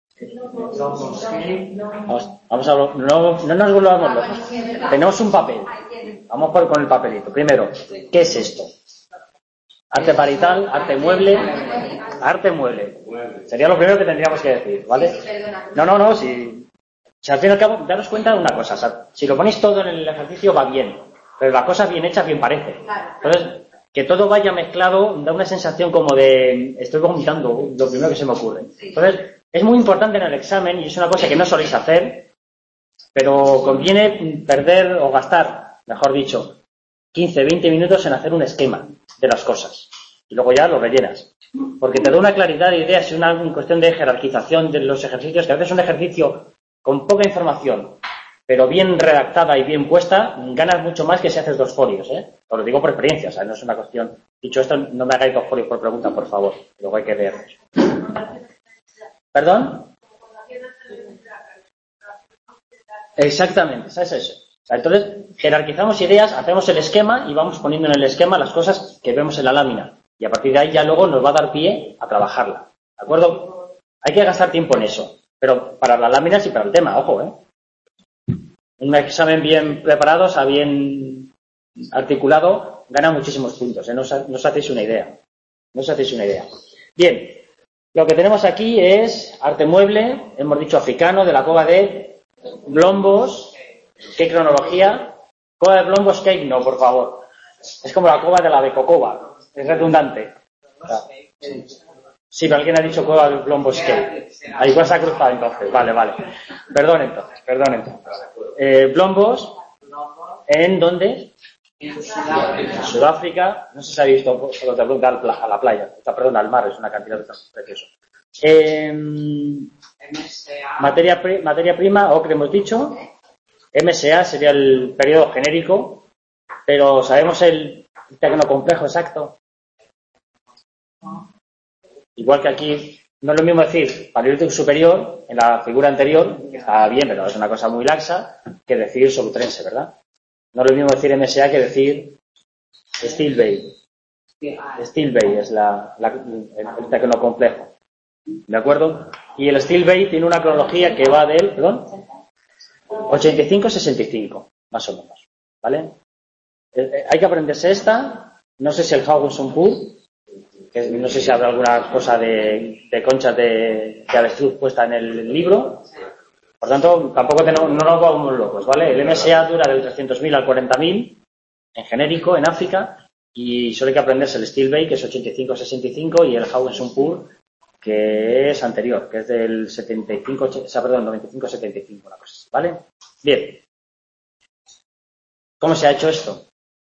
Vamos, vamos a no, no nos volvamos locos. Tenemos un papel. Vamos por, con el papelito. Primero, ¿qué es esto? Arte parital, arte mueble, arte mueble. Sería lo primero que tendríamos que decir, ¿vale? No, no, no, si, si al fin y al cabo, daros cuenta de una cosa, o sea, si lo ponéis todo en el ejercicio va bien, pero la cosa bien hecha bien parece. Entonces, que todo vaya mezclado da una sensación como de estoy vomitando, lo primero que se me ocurre. Entonces, es muy importante en el examen, y es una cosa que no soléis hacer, pero conviene perder o gastar, mejor dicho, quince, veinte minutos en hacer un esquema de las cosas. Y luego ya lo rellenas. Porque te da una claridad de ideas, es una cuestión de jerarquización de los ejercicios, que a veces un ejercicio con poca información, pero bien redactada y bien puesta, ganas mucho más que si haces dos folios, ¿eh? Os lo digo por experiencia, o sea, no es una cuestión... Dicho esto, no me hagáis dos folios por pregunta, por favor. Luego hay que leer. ¿Perdón? Exactamente, es eso. Entonces, jerarquizamos ideas, hacemos el esquema y vamos poniendo en el esquema las cosas que vemos en la lámina. Y a partir de ahí ya luego nos va a dar pie a trabajarla. ¿De acuerdo? Hay que gastar tiempo en eso. Pero para las láminas y para el tema, ojo, ¿eh? Un examen bien preparado, o sea, bien articulado, gana muchísimos puntos, ¿eh? No os, no os hacéis una idea. No os hacéis una idea. Bien, lo que tenemos aquí es arte mueble, hemos dicho africano, de la cova de Blombos. ¿Qué cronología? Cova de Blombos Cave, no, por favor. Es como la cova de la de Cocoba, es redundante. Sí, pero alguien ha dicho cova de Blombos Cave. Ahí igual se ha cruzado entonces, vale, vale. Perdón entonces, perdón entonces. Eh, Blombos, ¿en dónde? En Sudáfrica. En Sudáfrica, no sé si ha visto, solo te pregunta a la playa, o sea, perdón, al mar, es una cantidad preciosa. Eh, M S A. materia, pri- materia prima, ocre hemos dicho. M S A sería el periodo genérico, pero ¿sabemos el tecnocomplejo exacto? Igual que aquí, no es lo mismo decir paleolítico superior, en la figura anterior, que está bien, pero es una cosa muy laxa, que decir solutrense, ¿verdad? No es lo mismo decir M S A que decir Steel Bay. Steel Bay es la, la, el, el tecnocomplejo. ¿De acuerdo? Y el Steel Bay tiene una cronología que va del, perdón, ochenta y cinco a sesenta y cinco, más o menos. ¿Vale? Eh, eh, hay que aprenderse esta. No sé si el Hawkinson Pool, que no sé si habrá alguna cosa de, de conchas de, de avestruz puesta en el libro. Por tanto, tampoco tenemos, no nos vamos locos, ¿vale? El M S A dura del trescientos mil al cuarenta mil, en genérico, en África, y solo hay que aprenderse el Steel Bay, que es ochenta y cinco a sesenta y cinco, y el Hawkinson Pool, que es anterior, que es del setenta y cinco, o sea, perdón, noventa y cinco a setenta y cinco, una cosa así, ¿vale? Bien. ¿Cómo se ha hecho esto?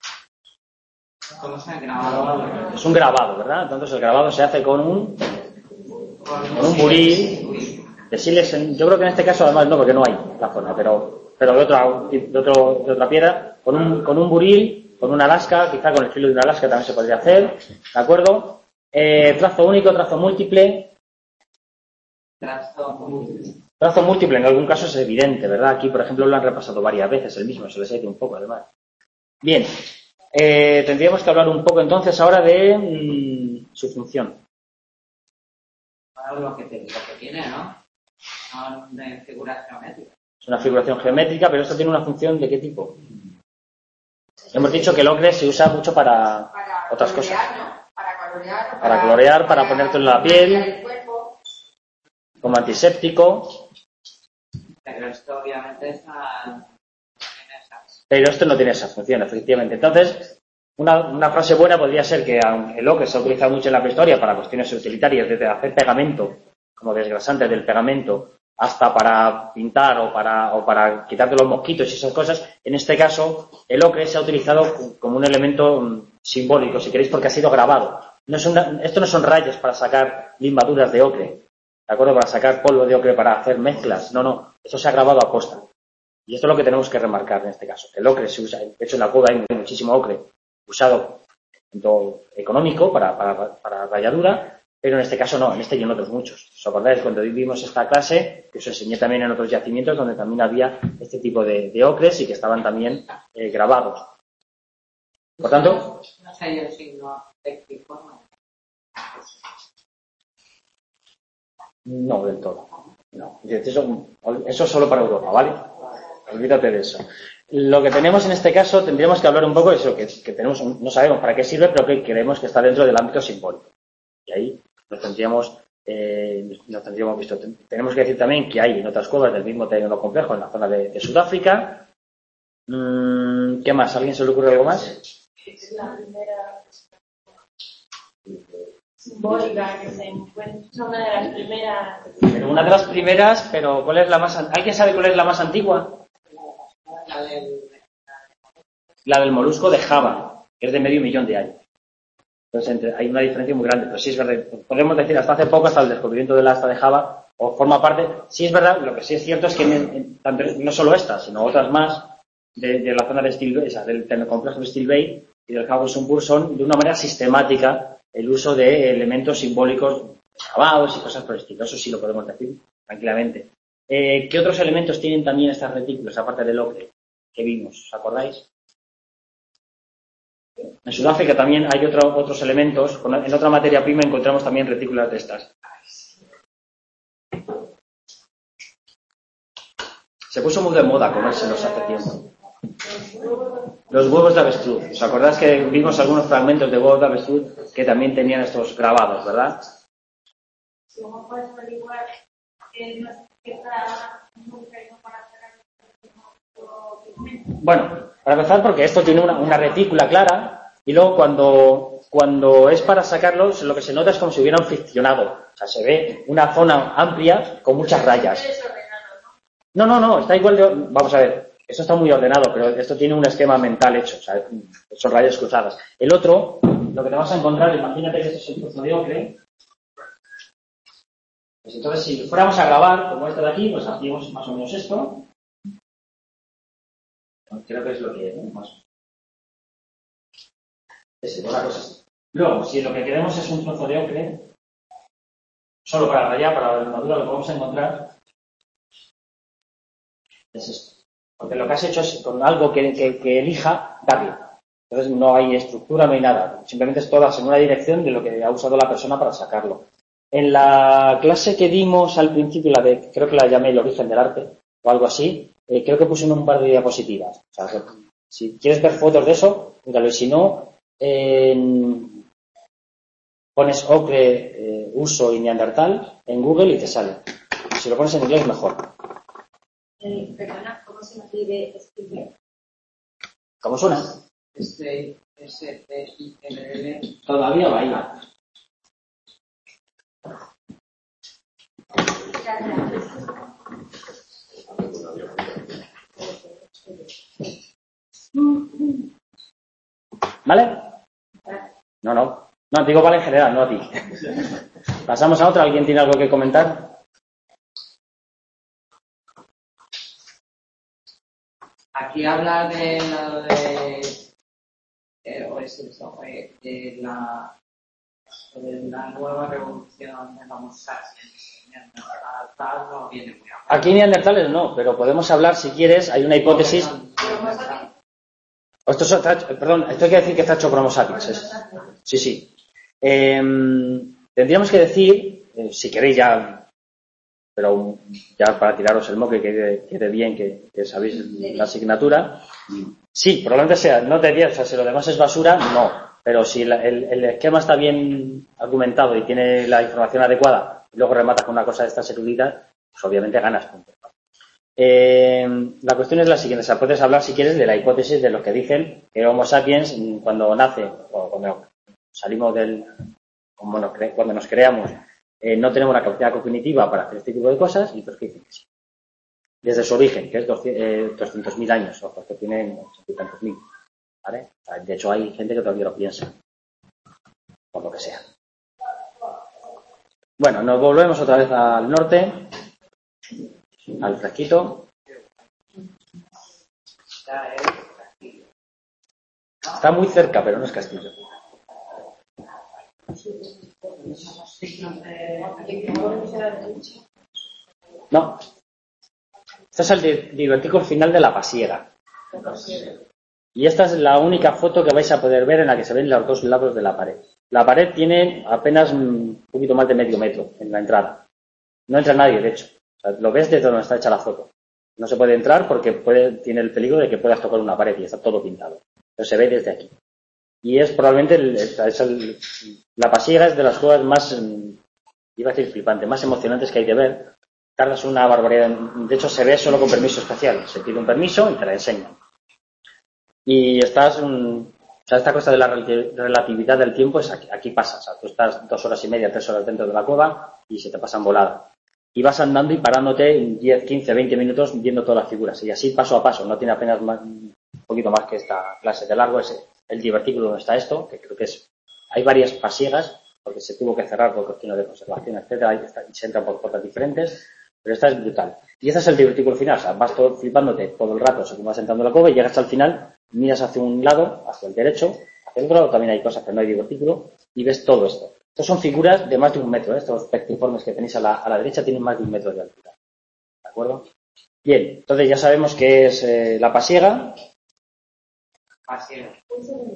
¿Cómo se ha grabado? Es un grabado, ¿verdad? Entonces el grabado se hace con un con un buril de sílex. Yo creo que en este caso además no, porque no hay la forma, pero pero de otra de, otro, de otra piedra, con un con un buril, con una lasca, quizá con el filo de una lasca también se podría hacer, ¿de acuerdo? Eh, trazo único, trazo múltiple. Trazo múltiple. Trazo múltiple en algún caso es evidente, ¿verdad? Aquí, por ejemplo, lo han repasado varias veces el mismo, se les ha ido un poco además. Bien. Eh, tendríamos que hablar un poco entonces ahora de mmm, su función. Ahora lo que, te, lo que tiene, ¿no? Son de figuras geométricas. Es una figuración geométrica, pero esto tiene una función ¿de qué tipo? Hemos dicho que el ocre se usa mucho para, Para otras colorear, cosas. ¿no? Para colorear. o Para colorear, para para ponerte en la piel. el cuerpo. Como antiséptico, Pero esto obviamente es a... pero esto no tiene esa función, efectivamente. Entonces, una, una frase buena podría ser que aunque el ocre se ha utilizado mucho en la prehistoria para cuestiones utilitarias, desde hacer pegamento, como desgrasante del pegamento, hasta para pintar o para, o para quitarte los mosquitos y esas cosas, en este caso el ocre se ha utilizado como un elemento simbólico, si queréis, porque ha sido grabado. No es una, esto no son rayas para sacar limaduras de ocre, ¿de acuerdo? Para sacar polvo de ocre para hacer mezclas. No, no, esto se ha grabado a posta. Y esto es lo que tenemos que remarcar en este caso. El ocre se usa, de hecho en la cueva hay muchísimo ocre usado en todo económico para, para, para ralladura, pero en este caso no, en este y en otros muchos. ¿Os acordáis cuando vimos esta clase? Que os enseñé también en otros yacimientos donde también había este tipo de, de ocres y que estaban también eh, grabados. Por tanto... No sé el signo técnico, ¿no? No del todo. No. Eso, eso es solo para Europa, ¿vale? Olvídate de eso. Lo que tenemos en este caso, tendríamos que hablar un poco de eso, que, que tenemos, no sabemos para qué sirve, pero que creemos que está dentro del ámbito simbólico. Y ahí nos tendríamos, eh, nos tendríamos visto. Tenemos que decir también que hay en otras cuevas del mismo terreno complejo en la zona de, de Sudáfrica. Mm, ¿Qué más? ¿Alguien se le ocurre algo más? Es la primera simbólica que se encuentra, es una de las primeras. Pero una de las primeras, pero ¿cuál es la más? ¿Alguien sabe cuál es la más antigua? La del... La del molusco de Java, que es de medio millón de años. Entonces entre, hay una diferencia muy grande, pero sí es verdad, podemos decir hasta hace poco, hasta el descubrimiento del asta de Java, o forma parte, sí es verdad, lo que sí es cierto es que en, en, no solo esta, sino otras más de, de la zona de Steel Bay, o sea, del complejo de Steel Bay y del Hawkinson Pool son de una manera sistemática el uso de elementos simbólicos grabados y cosas por el estilo. Eso sí lo podemos decir tranquilamente. Eh, ¿Qué otros elementos tienen también estas retículas, aparte del ocre que vimos? ¿Os acordáis? En Sudáfrica también hay otro, otros elementos. En otra materia prima encontramos también retículas de estas. Se puso muy de moda comérselos hace tiempo. Los huevos de avestruz. ¿Os acordáis que vimos algunos fragmentos de huevos de avestruz que también tenían estos grabados, verdad? Bueno, para empezar, porque esto tiene una, una retícula clara y luego cuando, cuando es para sacarlos, lo que se nota es como si hubieran friccionado. O sea, se ve una zona amplia con muchas rayas. No, no, no, está igual de... Vamos a ver, esto está muy ordenado, pero esto tiene un esquema mental hecho, o sea, son rayas cruzadas. El otro, lo que te vas a encontrar, imagínate que esto es el trozo de ocre. Pues entonces, si fuéramos a grabar, como este de aquí, pues hacíamos más o menos esto. Creo que es lo que... ¿no? Más. Es una cosa así. Luego, si lo que queremos es un trozo de ocre, solo para rayar, para la armadura, lo que vamos a encontrar es esto. Porque lo que has hecho es con algo que, que, que elija darle. Entonces no hay estructura, no hay nada. Simplemente es todas en una dirección de lo que ha usado la persona para sacarlo. En la clase que dimos al principio, la de, creo que la llamé el origen del arte, o algo así, eh, creo que puse un par de diapositivas. O sea, que, si quieres ver fotos de eso, míralo. Y si no, eh, pones ocre, eh, uso y neandertal en Google y te sale. Si lo pones en inglés, mejor. Eh, perdona, ¿cómo se escribe escribir? ¿Cómo suena? S, S, T, I, L, L. Todavía baila. ¿Vale? No, no. No, te digo vale en general, no a ti. Pasamos a otra. ¿Alguien tiene algo que comentar? Aquí habla de la de, eh, o es eso, eh, de la de la nueva revolución de la mosca. No viene muy a Aquí neandertales no, pero podemos hablar si quieres. Hay una hipótesis. Esto es, perdón, esto hay que decir que está hecho por Homo sapiens. Es, sí, sí. Eh, tendríamos que decir, eh, si queréis ya, pero ya para tiraros el moque, que quede, quede bien, que, que sabéis la asignatura. Sí, probablemente sea, no te diría, o sea, si lo demás es basura, no. Pero si la, el, el esquema está bien argumentado y tiene la información adecuada, y luego rematas con una cosa de estas eruditas, pues obviamente ganas puntos. Eh, la cuestión es la siguiente, o sea, puedes hablar si quieres de la hipótesis de los que dicen que Homo sapiens cuando nace o cuando salimos del, cuando nos, cre, cuando nos creamos, eh, no tenemos la capacidad cognitiva para hacer este tipo de cosas y otros que dicen que sí. Desde su origen, que es doscientos mil años, o que tienen ochenta y tantos mil, ¿vale? De hecho hay gente que todavía lo piensa, por lo que sea. Bueno, nos volvemos otra vez al norte. Al fresquito. Está muy cerca, pero no es Castillo. No. Este es el divertículo final de la pasiega. Y esta es la única foto que vais a poder ver en la que se ven los dos lados de la pared. La pared tiene apenas un poquito más de medio metro en la entrada. No entra nadie, de hecho. O sea, lo ves desde donde está hecha la foto. No se puede entrar porque puede, tiene el peligro de que puedas tocar una pared y está todo pintado. Pero se ve desde aquí. Y es probablemente, el, es el, la pasiega es de las cosas más, iba a decir flipante, más emocionantes que hay de ver. Tardas una barbaridad. De hecho, se ve solo con permiso especial. Se pide un permiso y te la enseñan. Y estás, un, o sea, esta cosa de la relatividad del tiempo es aquí, aquí pasa. O sea, tú estás dos horas y media, tres horas dentro de la cueva y se te pasan volada. Y vas andando y parándote en diez, quince, veinte minutos viendo todas las figuras. Y así paso a paso. No tiene apenas más, un poquito más que esta clase de largo. Es el divertículo donde está esto, que creo que es... Hay varias pasiegas, porque se tuvo que cerrar por cuestiones de conservación, etcétera, y se entran por puertas diferentes. Pero esta es brutal. Y este es el divertículo final. O sea, vas todo, flipándote todo el rato según vas entrando en la cueva y llegas al final, miras hacia un lado, hacia el derecho, hacia el otro lado también hay cosas, pero no hay divertículo, y ves todo esto. Estas son figuras de más de un metro, ¿eh? Estos pectiformes que tenéis a la, a la derecha tienen más de un metro de altura. ¿De acuerdo? Bien, entonces ya sabemos que es eh, la pasiega. Pasiega.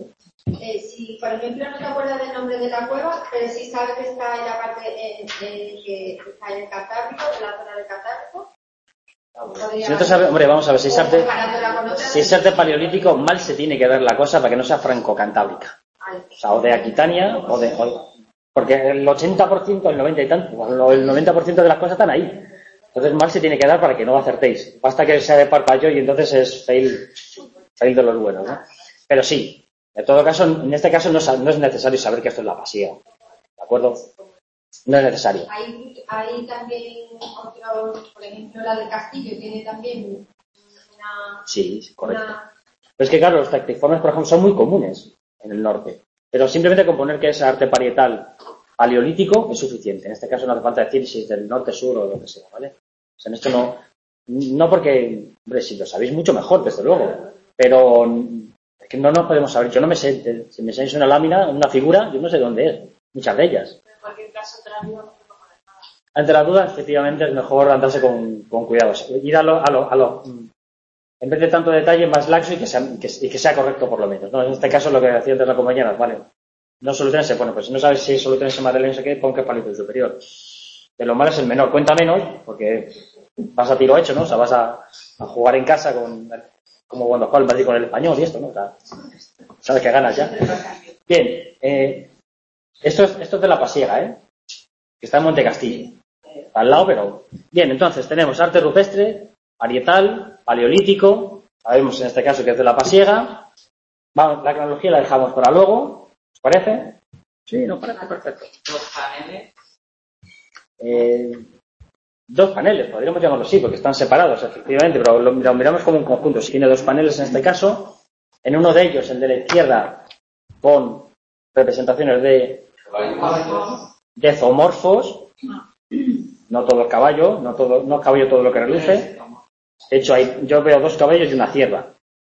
Eh, si, por ejemplo, no te acuerdas del nombre de la cueva, pero sí sabes que está en la parte eh, eh, que está en el Cantábrico, en la zona del Cantábrico. Si no te sabe, hombre, vamos a ver, si es arte, si es arte paleolítico, mal se tiene que ver la cosa para que no sea franco-cantábrica. O sea, o de Aquitania, o de... O, porque el ochenta por ciento, el noventa y tanto, el noventa por ciento de las cosas están ahí. Entonces mal se tiene que dar para que no acertéis. Basta que sea de parpayo y entonces es fail, fail de los buenos, ¿no? Pero sí, en todo caso, en este caso no, no es necesario saber que esto es la pasiega. ¿De acuerdo? No es necesario. Hay, hay también otros, por ejemplo, la del Castillo tiene también una... Sí, correcto. Una... Pero es que claro, los tectiformes, por ejemplo, son muy comunes en el norte. Pero simplemente con poner que es arte parietal paleolítico es suficiente. En este caso no hace falta decir si es del norte, sur o lo que sea, ¿vale? O sea, en esto no... No porque... Hombre, si lo sabéis mucho mejor, desde luego. Pero... Es que no nos podemos saber. Yo no me sé... Si me enseñáis una lámina, una figura, yo no sé dónde es. Muchas de ellas. En cualquier caso, te la digo, no te poner nada. Ante la duda, efectivamente, es mejor andarse con, con cuidados. Ir a lo, a lo, a lo... En vez de tanto detalle, más laxo y que sea, que, y que sea correcto por lo menos, ¿no? En este caso, lo que decía antes la compañera, vale, no soluciones, bueno, pues si no sabes si soluciones en Madeleine, no sé qué, pon que es palito superior. De lo malo es el menor, cuenta menos, porque vas a tiro hecho, ¿no? O sea, vas a, a jugar en casa con, como cuando juega el Madrid con el Español y esto, ¿no? O sea, sabes que ganas ya. Bien, eh, esto, es, esto es de la pasiega, ¿eh? Que está en Montecastillo. Al lado, pero... Bien, entonces tenemos arte rupestre, parietal, paleolítico, sabemos en este caso que es de la pasiega. Vamos, la cronología la dejamos para luego, ¿os parece? Sí, nos parece perfecto. Dos paneles. Eh, dos paneles, podríamos llamarlo así, porque están separados, efectivamente, pero lo, lo miramos como un conjunto. Si tiene dos paneles en este caso, en uno de ellos, el de la izquierda, con representaciones de, de zoomorfos, no todo es caballo, no todo, no es caballo todo lo que reluce. De hecho, hay, yo veo dos caballos y una cierva.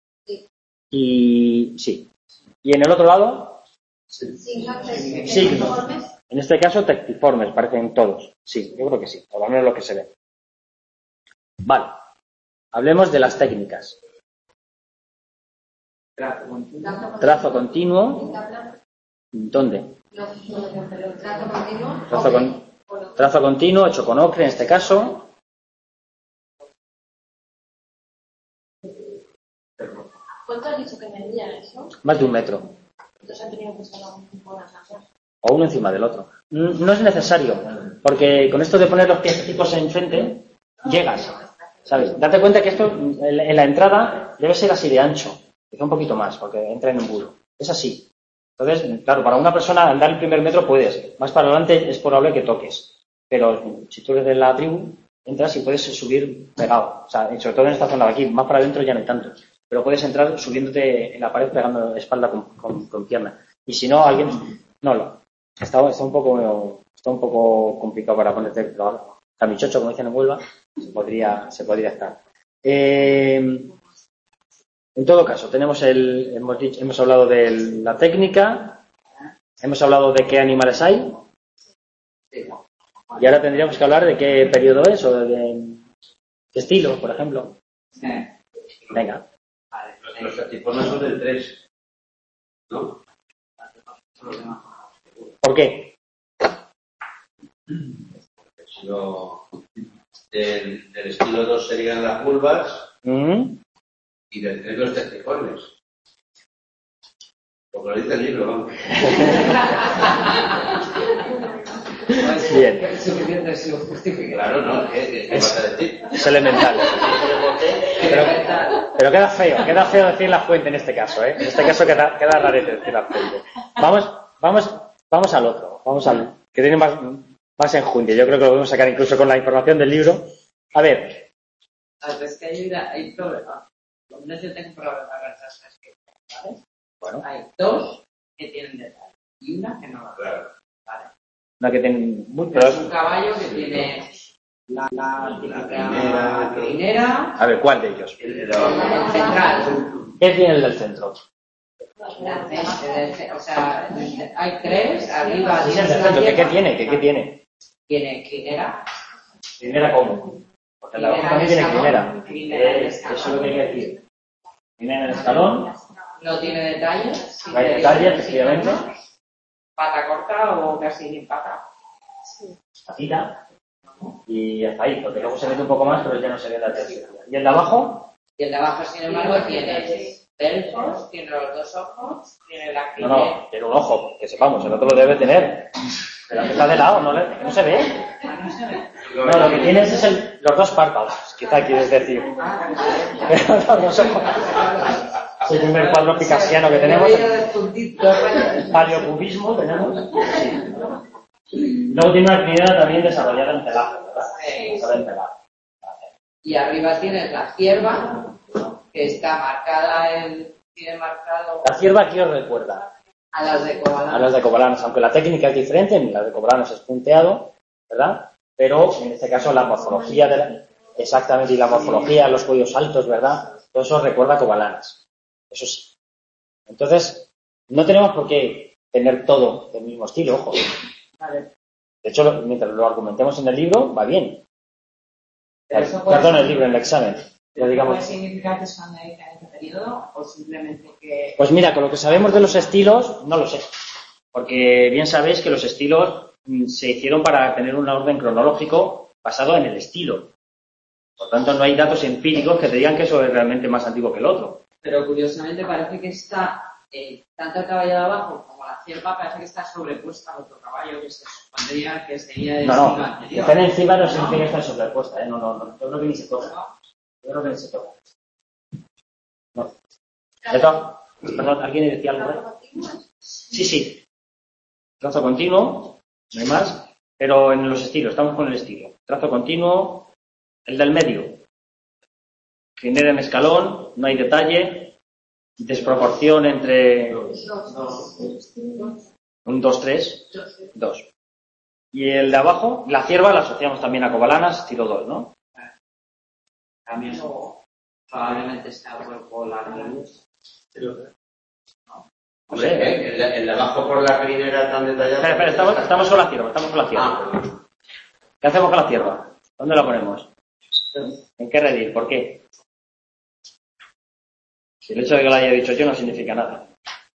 Y sí. Y en el otro lado, signos. En este caso, tectiformes, parecen todos. Sí, yo creo que sí, por lo menos lo que se ve. Vale. Hablemos de las técnicas. Trazo continuo. ¿Dónde? Trazo, con, trazo continuo, hecho con ocre en este caso. ¿Cuánto has dicho que medía eso? Más de un metro. Entonces ha tenido que ser un poco más largo. O uno encima del otro. No es necesario, porque con esto de poner los piececitos enfrente, llegas, ¿sabes? Date cuenta que esto en la entrada debe ser así de ancho, quizá un poquito más, porque entra en un embudo. Es así. Entonces, claro, para una persona andar el primer metro puedes, más para adelante es probable que toques, pero si tú eres de la tribu, entras y puedes subir pegado, o sea, sobre todo en esta zona de aquí, más para adentro ya no hay tanto, pero puedes entrar subiéndote en la pared pegando la espalda con, con, con pierna. Y si no, alguien, no, lo Está, está un poco está un poco complicado para ponerte, pero camichocho, como dicen en Huelva, se podría, se podría estar. Eh, en todo caso, tenemos el, hemos dicho, hemos hablado de la técnica, hemos hablado de qué animales hay, y ahora tendríamos que hablar de qué periodo es, o de, de qué estilo, por ejemplo. Venga. Los, los tectiformes son del tres, ¿no? ¿Por qué? Lo, del, del estilo dos serían las curvas ¿Mm? y del tres los tectiformes. Como lo dice el libro, vamos. Bien. Es suficiente si lo justifique. Claro, ¿no? ¿Qué, qué vas a decir? Es elemental. Pero, pero queda feo, queda feo decir la fuente en este caso, ¿eh? En este caso queda, queda rarete decir la fuente. Vamos, vamos, vamos al otro, vamos al que tiene más, más enjundia. Yo creo que lo podemos sacar incluso con la información del libro. A ver. A ver, es que hay, hay problemas. Donde yo tengo problemas con estas escritas, ¿vale? Bueno. Hay dos que tienen detalle y una que no lo tiene. Claro. Vale. Una que tiene muy, Pero es un caballo que tiene la, la típica crinera. A ver, ¿cuál de ellos? El de abajo. Central. ¿Qué tiene el del centro? La ce- o sea, hay tres, arriba Sí, el del centro, ¿qué, qué tiene? ¿Qué, qué tiene? Tiene crinera. ¿Crinera cómo? Porque la otra también tiene crinera. Eh, eso es lo que hay que decir. Crinera en el escalón. No tiene detalles. Sí, No hay detalle, efectivamente. Pata corta o casi sin pata. Patita. Y hasta ahí, porque luego se mete un poco más, pero ya no se ve la tercera. ¿Y el de abajo? Y el de abajo, sin embargo, tiene delfos, tiene los dos ojos, tiene la No, no, tiene un ojo, que sepamos, el otro lo debe tener. Pero que está de lado, no, le, no se ve. No, lo que tienes es el, los dos párpados, quizá quieres decir. Pero los dos ojos. Es el primer cuadro picasiano que tenemos. El paleocubismo tenemos. Sí. Luego tiene una actividad también desarrollada en pelaje, ¿verdad? En pelaje. Y arriba tienes la cierva, que está marcada en... Tiene marcado... La cierva aquí os recuerda. A las de Cobalanos. A las de Cobalanos, aunque la técnica es diferente, en la de Cobalanos es punteado, ¿verdad? Pero en este caso la morfología de la... Exactamente, y la morfología, los cuellos altos, ¿verdad? Todo eso recuerda a Cobalanas. Eso sí. Entonces, no tenemos por qué tener todo del mismo estilo, ojo. Vale. De hecho, mientras lo argumentemos en el libro, va bien. Puede... Perdón, el libro, en el examen. Pero digamos... ¿Puede significar que son de este periodo o simplemente que...? Pues mira, con lo que sabemos de los estilos, no lo sé. Porque bien sabéis que los estilos se hicieron para tener un orden cronológico basado en el estilo. Por tanto, no hay datos empíricos que te digan que eso es realmente más antiguo que el otro. Pero curiosamente parece que está, eh, tanto el caballo de abajo como la cierva, parece que está sobrepuesta al otro caballo, que se supondría que sería del no, siglo no, anterior. Que estén encima no significa que estén sobrepuesta, ¿eh? No, no, no. Yo creo que ni se toca. Yo creo que ni se toca. No. ¿De todo? Perdón, ¿alguien decía algo? Sí, sí. Trazo continuo, no hay más, pero en los estilos, estamos con el estilo. Trazo continuo, el del medio. Genera en escalón, no hay detalle, desproporción entre un dos tres, dos. Y el de abajo, la cierva, la asociamos también a Cobalanas, estilo dos, ¿no? También probablemente sea cuerpo largo. Hombre, el, el de abajo por la crinera tan detallado. Espera, espera, estamos, estamos con la cierva, estamos con la cierva. Ah. ¿Qué hacemos con la cierva? ¿Dónde la ponemos? ¿En qué redil? ¿Por qué? Si el hecho de que lo haya dicho yo no significa nada.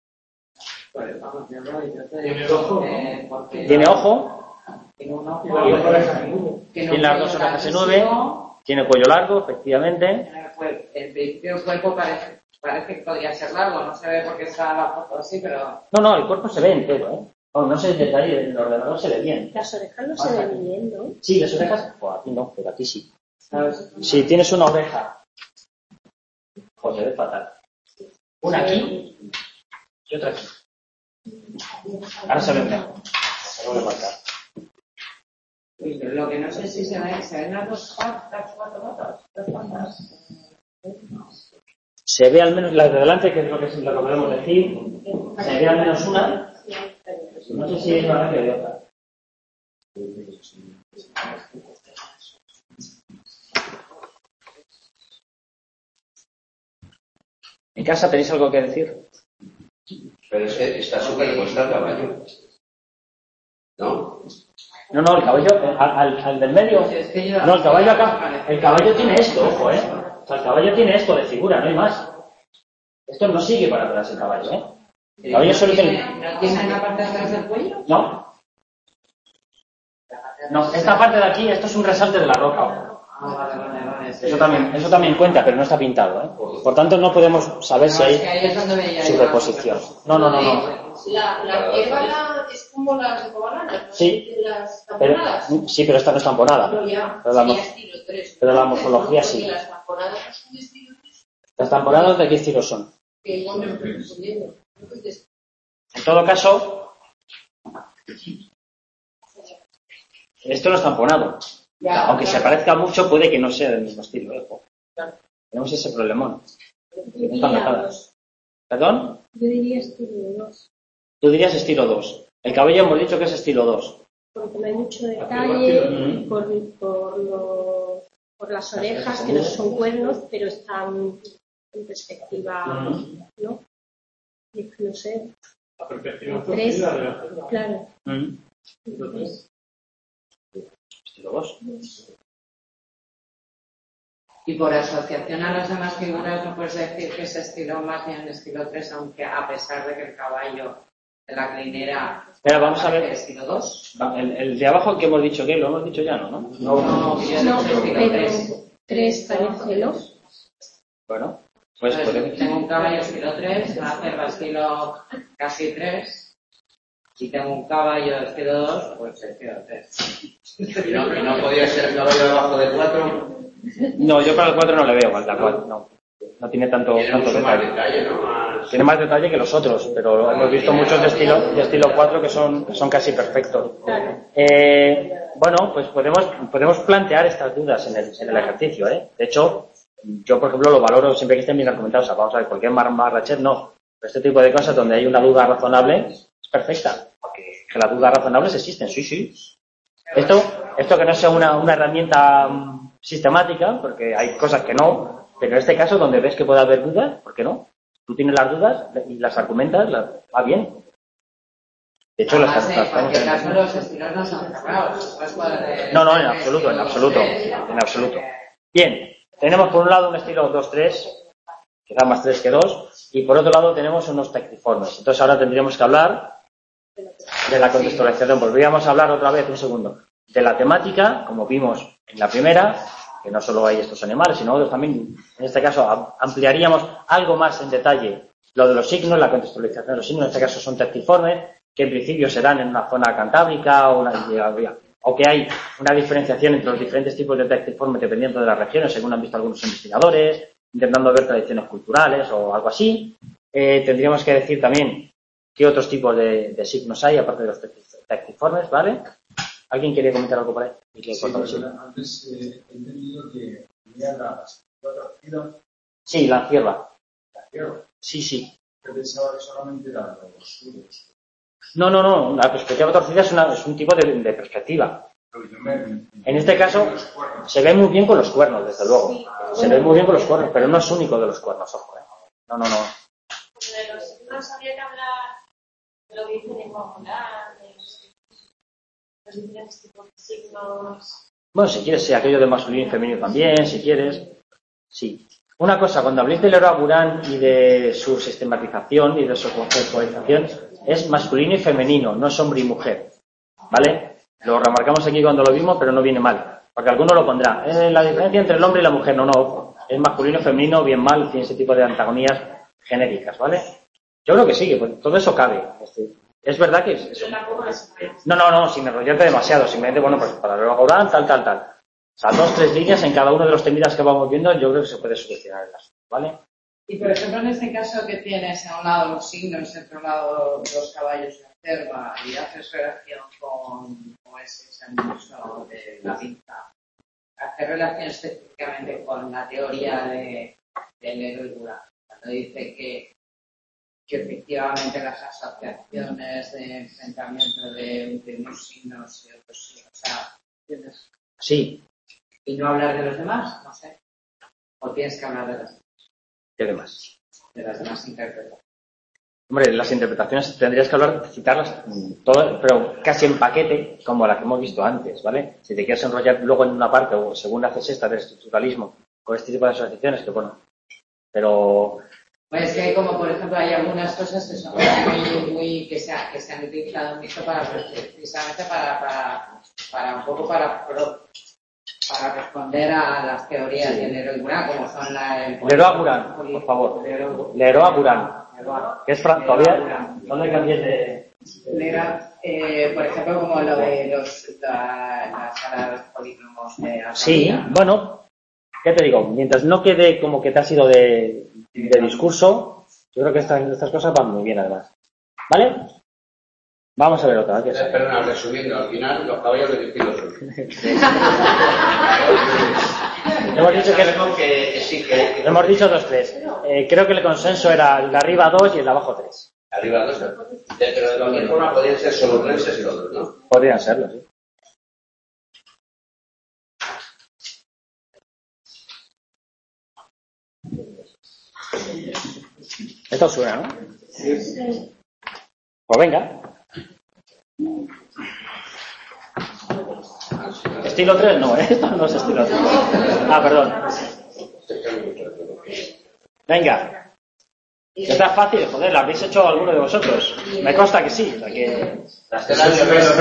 ¿Tiene ojo? ¿Tiene ojo? Tiene un ojo. Tiene las dos orejas en nueve. Tiene cuello largo, efectivamente. El principio del cuerpo parece, parece que podría ser largo, no se ve porque está la foto así, pero... No, no, el cuerpo se ve entero, ¿eh? Oh, no sé el detalle, el ordenador se ve bien. Las orejas no se ven bien, ¿no? Sí, las orejas... Pues aquí no, pero aquí sí. Si tienes una oreja... Pues se ve fatal. Una aquí y otra aquí. Ahora se ve mejor. Se vuelve a marcar. Lo que no sé si se ven, se ven las dos patas, cuatro patas, dos patas. Se ve al menos la de delante, que es lo que, lo que podemos decir. Se ve al menos una. No sé si es una que de otra. ¿En casa tenéis algo que decir? Pero es que está superpuesta el caballo. ¿No? No, no, el caballo, al, al, al del medio. No, el caballo acá. El caballo tiene esto, ojo, ¿eh? O sea, el caballo tiene esto de figura, no hay más. Esto no sigue para atrás el caballo, ¿eh? El caballo solo tiene... ¿No tiene la parte de atrás del cuello? No. No, esta parte de aquí, esto es un resalte de la roca, ojo. Ah, vale, vale, vale. Eso también, eso también cuenta, pero no está pintado, ¿eh? Por tanto, no podemos saber si hay superposición. No, no, no, no. La, la hierba la, es como las de Cobalanas, ¿no? Sí, Las pero, tamponadas. sí, pero esta no es tamponada. Pero ya, Pero la, sería mo- estilo tres. pero la morfología sí. Porque las tamponadas no son de estilo tres. Las tamponadas, ¿de qué estilo son? Que igual me estoy confundiendo. Creo que es de estilo. En todo caso, esto no es tamponado. Ya, Aunque se claro. parezca mucho, puede que no sea del mismo estilo. ¿eh? Tenemos ese problemón. Yo No diría están marcadas. dos. ¿Perdón? Yo diría estilo dos. Tú dirías estilo dos. El cabello hemos dicho que es estilo dos. Porque no hay mucho detalle Mm. por, por, los, por las orejas, que no son cuernos, pero están en perspectiva, Mm. ¿no? Y no sé, La perspectiva tres, es la relación. claro. Mm. Entonces, Estilo dos. Y por asociación a las demás figuras no puedes decir que es estilo más bien estilo tres, aunque a pesar de que el caballo de la clinera Pero vamos a ver. estilo dos. El, el de abajo que hemos dicho, ¿qué? Lo hemos dicho ya, ¿no? ¿no? No, no, yo he No, dicho estilo pero tres. tres parece, ¿no? Bueno, pues Entonces, podemos... tengo un caballo estilo tres, una cerva estilo casi tres, y tengo un caballo estilo dos, pues estilo tres. ¿Y no, y no podía ser el caballo debajo de cuatro? No, yo para el cuatro no le veo al de cuatro, no. No tiene tanto, Tiene tanto mucho más detalle. detalle, ¿no? Más... Tiene más detalle que los otros, pero hemos visto muchos de estilo, de estilo cuatro que son, que son casi perfectos. Eh, bueno, pues podemos, podemos plantear estas dudas en el, en el ejercicio, ¿eh? De hecho, yo, por ejemplo, lo valoro siempre que estén bien argumentados. O sea, vamos a ver, cualquier marrachet no. Pero este tipo de cosas donde hay una duda razonable es perfecta. Porque que las dudas razonables existen, sí, sí. Esto, esto que no sea una, una herramienta um, sistemática, porque hay cosas que no, pero en este caso donde ves que puede haber dudas, ¿por qué no? Tú tienes las dudas y las argumentas, las, va bien. De hecho, las, Además, las en cualquier caso, los estilos no son cerrados. No, no, en absoluto, en absoluto, en absoluto. Bien, tenemos por un lado un estilo dos tres, que da más tres que dos, y por otro lado tenemos unos tectiformes. Entonces ahora tendríamos que hablar de la contextualización. Volvíamos a hablar otra vez, un segundo, de la temática, como vimos en la primera, que no solo hay estos animales, sino otros también. En este caso ampliaríamos algo más en detalle lo de los signos, la contextualización de los signos. En este caso son tectiformes, que en principio se dan en una zona cantábrica o, una, o que hay una diferenciación entre los diferentes tipos de tectiformes dependiendo de las regiones, según han visto algunos investigadores, intentando ver tradiciones culturales o algo así. Eh, tendríamos que decir también qué otros tipos de, de signos hay, aparte de los tectiformes, ¿vale? ¿Alguien quería comentar algo por ahí? Sí, pero antes eh, he entendido que tenía las cuatro giras. Sí, la cierva. ¿La cierva? Sí, sí. Yo pensaba que solamente eran los suros. No, no, no. La perspectiva torcida es, una, es un tipo de, de perspectiva. En este caso, se ve muy bien con los cuernos, desde luego. Sí, se ve muy bien con los cuernos, pero no es único de los cuernos, ojo. ¿eh? No, no, no. De los signos habría que hablar de lo que dicen en coagular, de los, los diferentes tipos de signos. Bueno, si quieres, sí, aquello de masculino y femenino también, si quieres. Sí. Una cosa, cuando habléis del Leroy-Aburán y de su sistematización y de su conceptualización, es masculino y femenino, no es hombre y mujer. ¿Vale? Lo remarcamos aquí cuando lo vimos, pero no viene mal. Porque alguno lo pondrá. Eh, la diferencia entre el hombre y la mujer, no, no. Es masculino y femenino, bien mal, tiene ese tipo de antagonías genéricas, ¿vale? Yo creo que sí, que pues, todo eso cabe. Este, es verdad que es eso. No, no, no, sin enrollarte demasiado. Simplemente, bueno, pues para el Leroy-Aburán, tal, tal, tal. O sea, dos, tres líneas en cada uno de los temidas que vamos viendo, yo creo que se puede solucionar el asunto, ¿vale? Y por ejemplo, en este caso que tienes a un lado los signos, en otro lado los caballos de la cerva, y haces relación con, con ese uso de la pinza, hacer relación específicamente con la teoría de, del Leroy-Aburán, cuando dice que, que efectivamente las asociaciones de enfrentamiento de, de unos signos y otros signos, o sea, ¿entiendes? Sí. Y no hablar de los demás, no sé. O tienes que hablar de las demás. ¿Qué demás? De las demás interpretaciones. Hombre, las interpretaciones tendrías que hablar, citarlas, todo, pero casi en paquete, como la que hemos visto antes, ¿vale? Si te quieres enrollar luego en una parte, o según haces esta del estructuralismo, con este tipo de asociaciones, que bueno, pero... Pues que como, por ejemplo, hay algunas cosas que son muy, muy, que se, ha, que se han utilizado mucho para, precisamente para, para, para un poco para, para responder a las teorías sí. de Leroy-Aburán, como son la... Leroy-Aburán, por favor. Leroy-Aburán. ¿Qué es Fran? ¿Todavía? ¿Dónde cambies de...? Lera, eh, por ejemplo, como lo de los, la, la sala de los polínomos de la sí, familia. Bueno, ya te digo, mientras no quede como que te ha sido de, de discurso, yo creo que estas, estas cosas van muy bien además. ¿Vale? Vamos a ver otra vez. Eh, perdona, resumiendo, al final los caballos de distintos. Hemos dicho que, que, sí, que... hemos dicho dos, tres. Eh, creo que el consenso era el de arriba dos y el de abajo tres. Arriba dos, pero de cualquier forma podrían ser solo tres y los dos, ¿no? Podrían serlo, sí. Esto suena, ¿no? Sí. Pues venga. Estilo tres no, ¿eh? Esto no es estilo tres. Ah, perdón. Venga. Está fácil, joder, ¿la habéis hecho alguno de vosotros? Me consta que sí. O sea que... Las telas de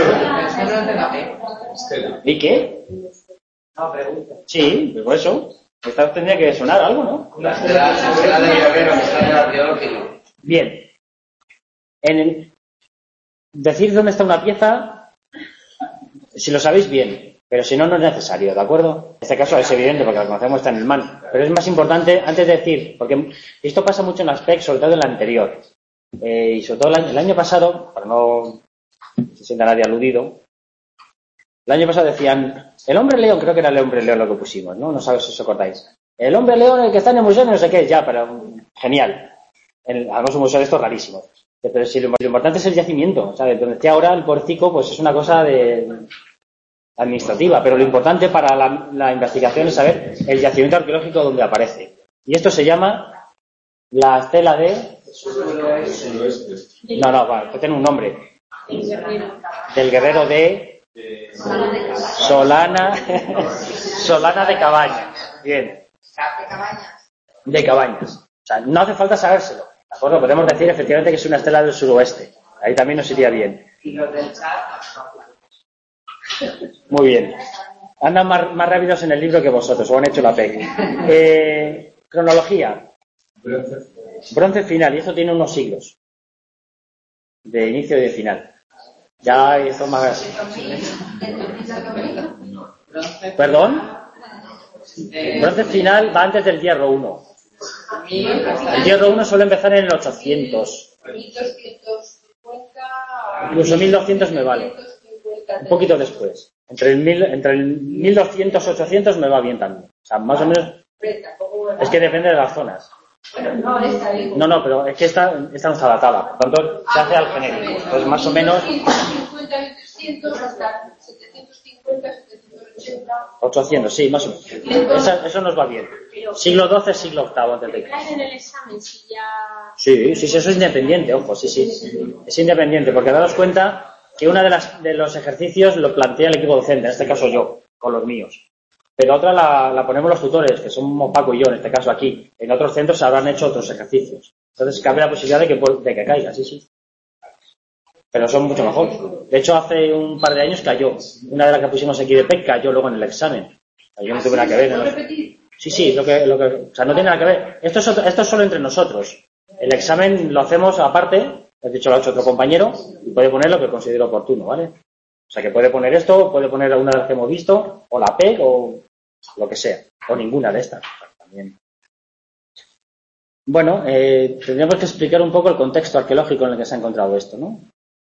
Estela. ¿Y qué? No, pregunta. Sí, pues eso. Esta tendría que sonar algo, ¿no? Las telas de Guerrero, que está en el arqueológico. Bien. En el... Decir dónde está una pieza, si lo sabéis bien, pero si no, no es necesario, ¿de acuerdo? En este caso es evidente porque la conocemos, está en el man. Pero es más importante, antes de decir, porque esto pasa mucho en la S P E C, sobre todo en la anterior. Eh, y sobre todo el año, el año pasado, para no se sienta nadie aludido, el año pasado decían, el hombre león, creo que era el hombre león lo que pusimos, ¿no? No sabes si os acordáis. El hombre león, el que está en el museo, no sé qué, ya, pero genial. El, además un museo de estos rarísimos. Pero si lo, lo importante es el yacimiento, ¿sabes? Donde esté ahora el porcico, pues es una cosa de administrativa, pero lo importante para la, la investigación es saber el yacimiento arqueológico donde aparece. Y esto se llama la estela de... Suroeste. No, no, va, que tiene un nombre. Del guerrero de... Solana... Solana de Cabañas. Bien. De Cabañas. De Cabañas. O sea, no hace falta sabérselo. ¿De acuerdo? Podemos decir efectivamente que es una estela del suroeste. Ahí también nos iría bien. Y los del chat, Muy bien. Andan más, más rápidos en el libro que vosotros, o han hecho la P E C. Eh, cronología. Bronce final, y esto tiene unos siglos. De inicio y de final. Ya esto más... ¿Perdón? Bronce final va antes del hierro uno. El hierro uno suele empezar en el ochocientos. mil doscientos cincuenta. Incluso mil doscientos me vale. Un poquito después. Entre el, mil, entre el mil doscientos y ochocientos me va bien también. O sea, más o menos... Es que depende de las zonas. No, esta digo. No, no, pero es que esta, esta no está datada. Por tanto, se hace al genérico. Entonces, más o menos... setecientos cincuenta y trescientos hasta setecientos cincuenta, setecientos ochenta. ochocientos, sí, más o menos. Eso, eso nos va bien. Siglo doce, siglo octavo antes de Cristo. Caen en el examen si ya... Sí, sí, sí, eso es independiente, ojo, sí, sí. Es independiente, porque daros cuenta que uno de, las, de los ejercicios lo plantea el equipo docente, en este caso yo, con los míos. Pero otra la, la ponemos los tutores, que somos Paco y yo, en este caso aquí. En otros centros se habrán hecho otros ejercicios. Entonces cabe la posibilidad de que, de que caiga, sí, sí. Pero son mucho mejor. De hecho, hace un par de años cayó. Una de las que pusimos aquí de P E C cayó luego en el examen. Yo no tuve nada que ver. ¿No? Sí, sí, lo que, lo que, o sea, no tiene nada que ver. Esto es, esto es solo entre nosotros. El examen lo hacemos aparte, he dicho lo ha hecho otro compañero, y puede poner lo que considere oportuno, ¿vale? O sea, que puede poner esto, puede poner una de las que hemos visto, o la P E C, o lo que sea, o ninguna de estas. También. Bueno, eh, tendríamos que explicar un poco el contexto arqueológico en el que se ha encontrado esto, ¿no?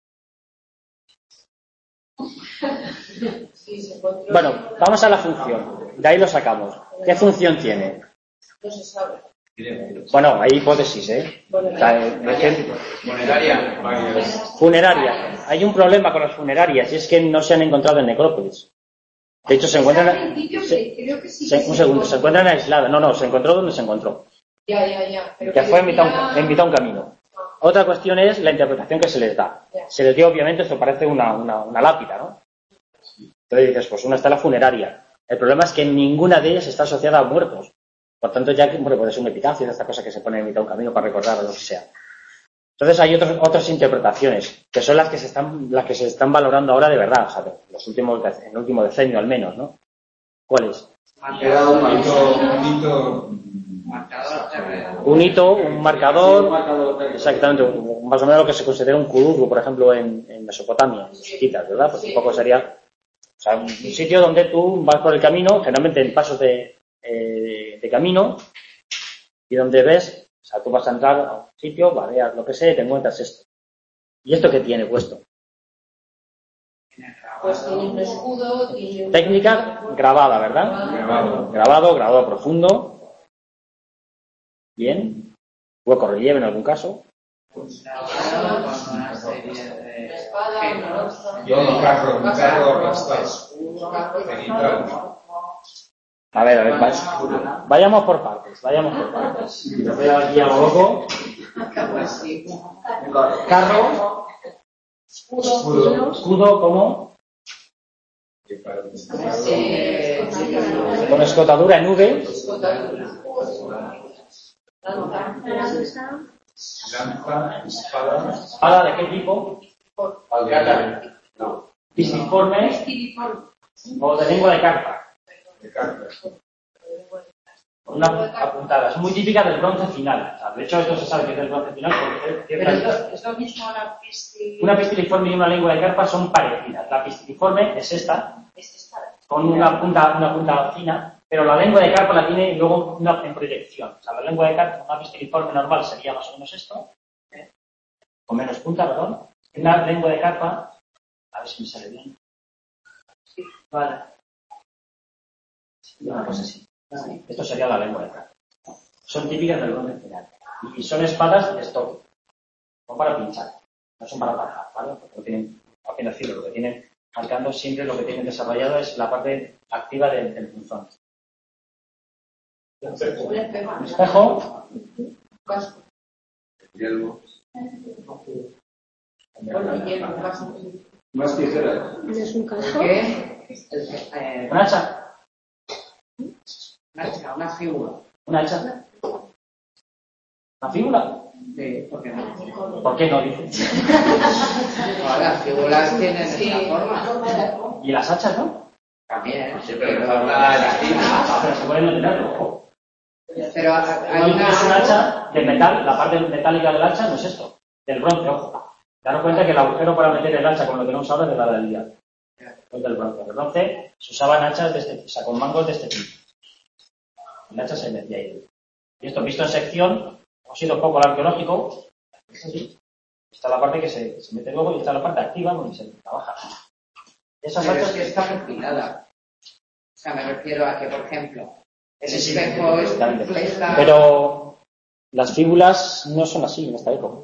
Bueno, vamos a la función. De ahí lo sacamos. ¿Qué función tiene? No se sabe. Bueno, hay hipótesis, ¿eh? O sea, eh, Funeraria. funeraria. Hay un problema con las funerarias y es que no se han encontrado en necrópolis. De hecho, se encuentran... Se, Creo que sí. se, un segundo, se encuentran aisladas. No, no, se encontró donde se encontró. Ya, ya, ya. Pero Que fue en mitad, decía- un, en mitad un camino. Otra cuestión es la interpretación que se les da. Se les dio, obviamente, esto parece una, una, una lápida, ¿no? Entonces dices, pues una estela funeraria. El problema es que ninguna de ellas está asociada a muertos. Por tanto, ya que bueno, puede ser un epitafio de esta cosa que se pone en mitad de un camino para recordar o lo que sea. Entonces hay otros, otras interpretaciones, que son las que se están, las que se están valorando ahora de verdad, o sea, los últimos, en el último decenio al menos, ¿no? ¿Cuáles? Era un hito, un hito marcador terreno. Un hito, un marcador, Un marcador técnico. exactamente, un- más o menos lo que se considera un kudurru, por ejemplo, en, en Mesopotamia, chiquitas, ¿verdad? Pues un poco sería, o sea, un sitio donde tú vas por el camino, generalmente en pasos de, eh, de camino, y donde ves, o sea, tú vas a entrar a un sitio, vareas lo que sea, y te encuentras esto. ¿Y esto qué tiene puesto? Pues tiene un escudo, tiene un... Técnica grabada, ¿verdad? grabado. Grabado, grabado profundo. Bien. Hueco relieve en algún caso. Grabado con una serie de espada, una lanza. Yo un carro, un carro rastas. Cenital. A ver, a ver, va- vayamos por partes, vayamos por partes. Yo voy aquí a lo loco. pues sí. Carro, Escudo. escudo, ¿cómo? Que para- Eh, Con escotadura en V. Lanza, espada. ¿Espada de qué tipo? Alcázar. No. Pisiforme o de lengua de carpa. De cartas. Una apuntada. Es muy típica del bronce final. O sea, de hecho, esto se sabe que es del bronce final porque Pero esto es lo mismo a la pistil... una pistiliforme y una lengua de carpa son parecidas. La pistiliforme es esta, con una punta, una punta fina, pero la lengua de carpa la tiene luego una en proyección. O sea, la lengua de carpa, una pistiliforme normal sería más o menos esto, ¿eh? Con menos punta, perdón. Una lengua de carpa, a ver si me sale bien. Sí, vale. Una cosa así. Esto sería la lengua de carpa. Son típicas del bronce final. Y son espadas de estoque. Son para pinchar, no son para atajar, ¿vale? Porque no tienen, apenas decirlo, lo que tienen marcando siempre lo que tienen desarrollado es la parte activa del, del punzón. Un espejo. Yelmo. Más tijeras. ¿Es un casco? ¿Qué? Eh, Un hacha. una hacha, una figura. Un hacha. Una fíbula. De, ¿por qué no? ¿Por qué no dice? No, las figuras tienen esta forma. Y las hachas, ¿no? También. Sí, pero me falta el estilo. Ah, pero se pueden meterlo. Ojo. Pero hay una... Es un hacha de metal, la parte metálica del hacha no es esto, del bronce, ojo. Daros cuenta que el agujero para meter el hacha con lo que tenemos ahora es de la del día. Es del bronce. El bronce se usaban hachas de este, o sea, con mangos de este tipo. El hacha se metía ahí. Y esto visto en sección, hemos sido un poco al arqueológico. Sí. Está la parte que se, se mete luego y está la parte activa donde se trabaja. Esas Pero es hachas que está perfilada. O sea, me refiero a que, por ejemplo, el Sí, sí, espejo es exactamente. está... Pero las fíbulas no son así en esta época.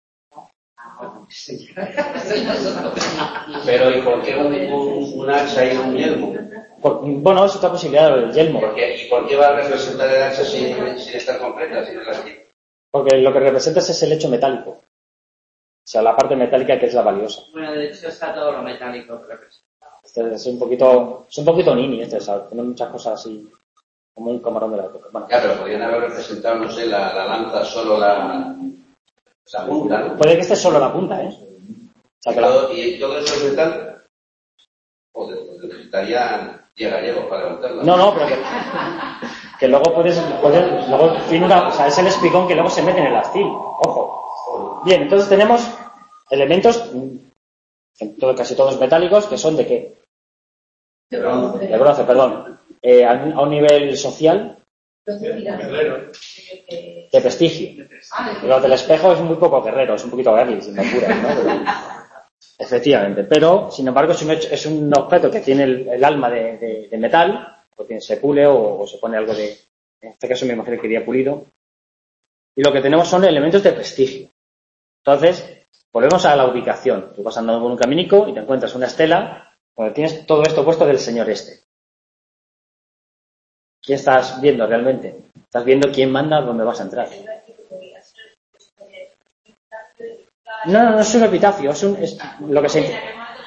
Sí. Pero ¿y por qué un, un, un hacha y un yelmo? Por- bueno, es otra posibilidad del yelmo. ¿Por qué? ¿Y por qué va a representar el hacha sin, sin estar completa, sin elástico? Porque lo que representas es el hecho metálico. O sea, la parte metálica que es la valiosa. Bueno, de hecho está todo lo metálico que representa. Este es un poquito, es un poquito nini, este, ¿sabes? Tiene muchas cosas así, como un camarón de la época. Bueno, Ya, pero podrían haber representado, no sé, la, la lanza solo la, la punta, ¿no? puede que esté solo la punta, ¿eh? O sea, Y que la- todo, y todo eso es metal. Joder, pues necesitarían diez gallegos para levantarla. No, no, pero que, que luego puedes, puedes luego tiene una, o sea, es el espigón que luego se mete en el astil. Ojo. Bien, entonces tenemos elementos, en todo, casi todos metálicos, que son de qué? De bronce. De bronce, perdón. Eh, a, un- a un nivel social, Guerrero. de prestigio. Lo del espejo es muy poco guerrero, es un poquito girly, sin apuras, ¿no? Pero- efectivamente. Pero, sin embargo, es un, hecho- es un objeto que tiene el, el alma de, de- de metal, o tiene, se pule o, o se pone algo de... En este caso me imagino que iría pulido. Y lo que tenemos son elementos de prestigio. Entonces, volvemos a la ubicación. Tú vas andando por un caminico y te encuentras una estela donde tienes todo esto puesto del señor este. ¿Qué estás viendo realmente? Estás viendo quién manda, dónde vas a entrar. No, no, no es un epitafio, es, un, es lo que se...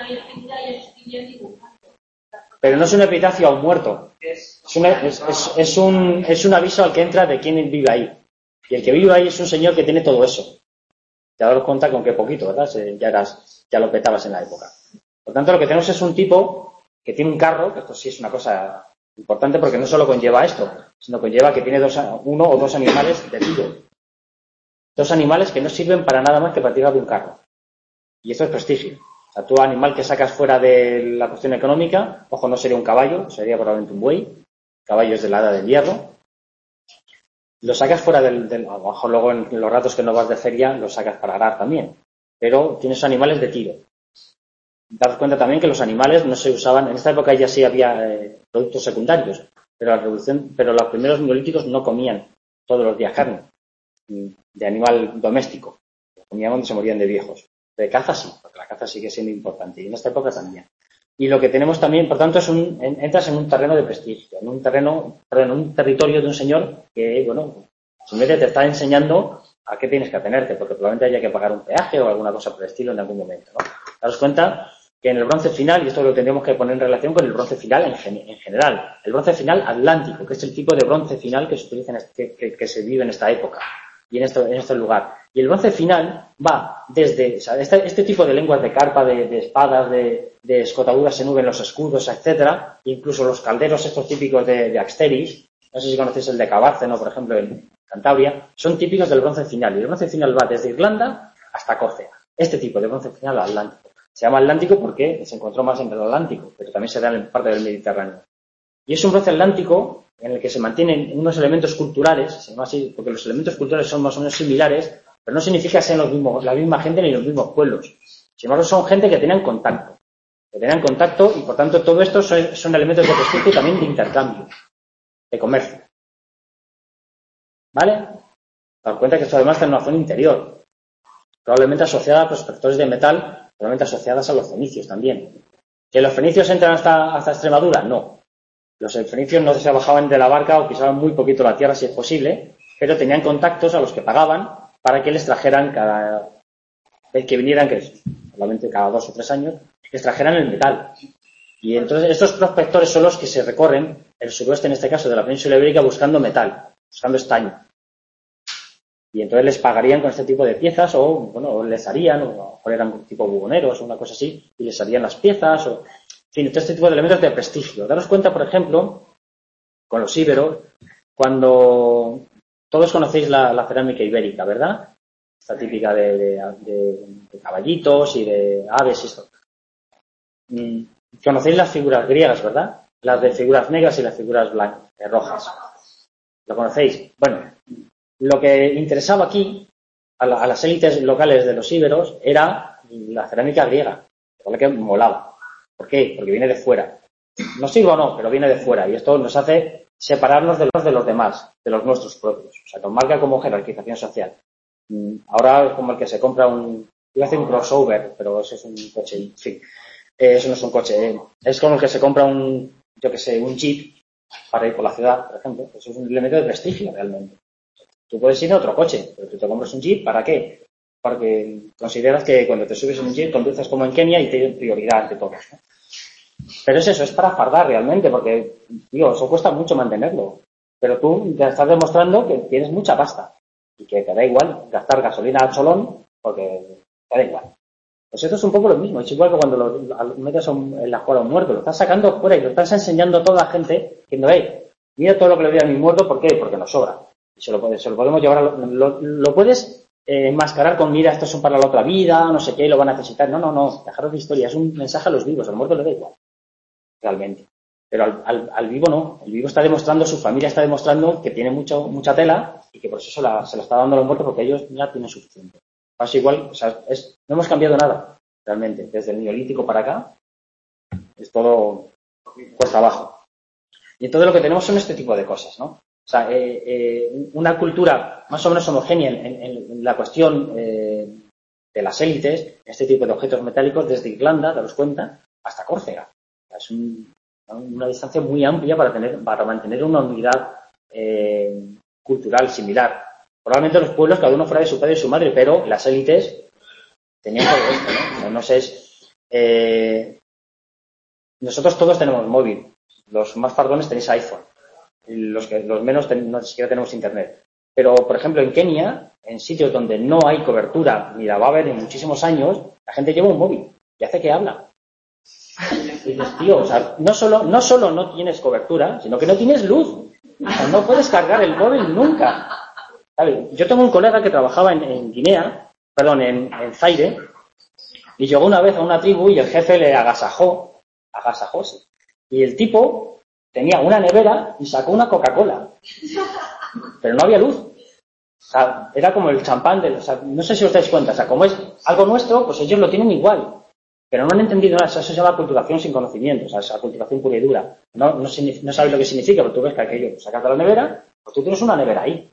Pero no es un epitafio a un muerto. Es, una- es, es- es un, es un aviso al que entra de quién vive ahí. Y el que vive ahí es un señor que tiene todo eso. Te das cuenta con qué poquito, ¿verdad? Se- Ya, eras, ya lo petabas en la época. Por tanto, lo que tenemos es un tipo que tiene un carro, que esto sí es una cosa importante porque no solo conlleva esto, sino conlleva que tiene dos, a- uno o dos animales de tiro. Dos animales que no sirven para nada más que para tirar de un carro. Y esto es prestigio. O sea, tu animal que sacas fuera de la cuestión económica, ojo, no sería un caballo, sería probablemente un buey. Caballos de la edad del hierro. Lo sacas fuera del, del a lo mejor luego en los ratos que no vas de feria, lo sacas para arar también. Pero tienes animales de tiro. Daros cuenta también que los animales no se usaban, en esta época ya sí había eh, productos secundarios, pero la revolución, pero los primeros neolíticos no comían todos los días carne de animal doméstico. Comían cuando se morían de viejos. De caza sí, porque la caza sigue siendo importante y en esta época también. Y lo que tenemos también, por tanto, es un, en- entras en un terreno de prestigio, en un terreno, perdón, en un territorio de un señor que, bueno, simplemente te está enseñando a qué tienes que atenerte, porque probablemente haya que pagar un peaje o alguna cosa por el estilo en algún momento, ¿no? Daros cuenta que en el bronce final, y esto lo tendríamos que poner en relación con el bronce final en, gen, en general, el bronce final atlántico, que es el tipo de bronce final que se utiliza en este, que, que se vive en esta época y en este, en este lugar. Y el bronce final va desde, o sea, este, este tipo de lenguas de carpa, de, de espadas, de, de escotaduras en nube en los escudos, etcétera, incluso los calderos estos típicos de, de Axteris, no sé si conocéis el de Cabárceno, por ejemplo, en Cantabria, son típicos del bronce final. Y el bronce final va desde Irlanda hasta Córcega. Este tipo de bronce final atlántico. Se llama Atlántico porque se encontró más en el Atlántico, pero también se da en parte del Mediterráneo. Y es un bronce atlántico en el que se mantienen unos elementos culturales, se llama así porque los elementos culturales son más o menos similares, pero no significa que sean los mismos, la misma gente ni los mismos pueblos. Sin embargo, son gente que tenían contacto. Que tenían contacto y, por tanto, todo esto son, son elementos de prestigio y también de intercambio, de comercio. ¿Vale? Dar cuenta que esto además está en una zona interior, probablemente asociada a prospectores de metal, probablemente asociadas a los fenicios también. ¿Que los fenicios entran hasta, hasta Extremadura? No. Los fenicios no se bajaban de la barca o pisaban muy poquito la tierra si es posible, pero tenían contactos a los que pagaban para que les trajeran cada vez que vinieran, que es probablemente cada dos o tres años, les trajeran el metal. Y entonces estos prospectores son los que se recorren el suroeste, en este caso de la península ibérica, buscando metal, buscando estaño. Y entonces les pagarían con este tipo de piezas o, bueno, o les harían, o eran tipo buhoneros o una cosa así, y les harían las piezas, o, en fin, todo este tipo de elementos de prestigio. Daros cuenta, por ejemplo, con los íberos, cuando todos conocéis la, la cerámica ibérica, ¿verdad? Esta típica de, de, de, de caballitos y de aves y esto. Mm, conocéis las figuras griegas, ¿verdad? Las de figuras negras y las figuras blancas, eh, rojas. ¿Lo conocéis? Bueno, lo que interesaba aquí a, la, a las élites locales de los íberos era la cerámica griega, por la que molaba. ¿Por qué? Porque viene de fuera. No sirve o no, pero viene de fuera. Y esto nos hace separarnos de los de los demás, de los nuestros propios. O sea, nos marca como jerarquización social. Ahora es como el que se compra un... Iba a decir un crossover, pero eso es un coche. En fin, eh, eso no es un coche. Eh. Es como el que se compra un, yo que sé, un jeep para ir por la ciudad, por ejemplo. Eso es un elemento de prestigio, realmente. Tú puedes ir en otro coche, pero tú te compras un jeep, ¿para qué? Porque consideras que cuando te subes en un jeep conduces como en Kenia y tienes prioridad ante todos, ¿no? Pero es eso, es para fardar realmente, porque, tío, eso cuesta mucho mantenerlo. Pero tú te estás demostrando que tienes mucha pasta y que te da igual gastar gasolina a cholón porque te da igual. Pues esto es un poco lo mismo. Es igual que cuando lo metes en la juega a un muerto, lo estás sacando fuera y lo estás enseñando a toda la gente diciendo, hey, mira todo lo que le doy a mi muerto, ¿por qué? Porque nos sobra. Y se lo, puede, se lo podemos llevar a lo, lo, lo puedes eh, enmascarar con, mira, estos son para la otra vida, no sé qué, lo van a necesitar. No, no, no, dejaros de historia, es un mensaje a los vivos, al muerto le da igual, realmente. Pero al, al, al vivo no, el vivo está demostrando, su familia está demostrando que tiene mucho, mucha tela y que por eso se la, se la está dando a los muertos porque ellos ya tienen suficiente. Pasa igual, o sea, es, no hemos cambiado nada, realmente, desde el neolítico para acá, es todo cuesta abajo. Y entonces lo que tenemos son este tipo de cosas, ¿no? O sea, eh, eh, una cultura más o menos homogénea en, en, en la cuestión eh, de las élites, este tipo de objetos metálicos, desde Irlanda, daros cuenta, hasta Córcega. O sea, es un, una distancia muy amplia para tener, para mantener una unidad eh, cultural similar. Probablemente los pueblos, cada uno fuera de su padre y su madre, pero las élites tenían todo esto, ¿no? No, no sé, es, eh, nosotros todos tenemos móvil. Los más fardones tenéis iPhone. Los que los menos ten, no siquiera tenemos internet. Pero, por ejemplo, en Kenia, en sitios donde no hay cobertura, ni la va a haber en muchísimos años, la gente lleva un móvil y hace que habla. Y dices, tío, o sea, no solo, no solo no tienes cobertura, sino que no tienes luz. O sea, no puedes cargar el móvil nunca. ¿Sabe? Yo tengo un colega que trabajaba en, en Guinea, perdón, en, en Zaire, y llegó una vez a una tribu y el jefe le agasajó, agasajó, sí. Y el tipo tenía una nevera y sacó una Coca-Cola. Pero no había luz. O sea, era como el champán de... O sea, no sé si os dais cuenta. O sea, como es algo nuestro, pues ellos lo tienen igual. Pero no han entendido nada. Eso se llama cultivación sin conocimiento. O sea, esa cultivación pura y dura. No, no, no sabes lo que significa, pero tú ves que aquello sacas de la nevera, pues tú tienes una nevera ahí.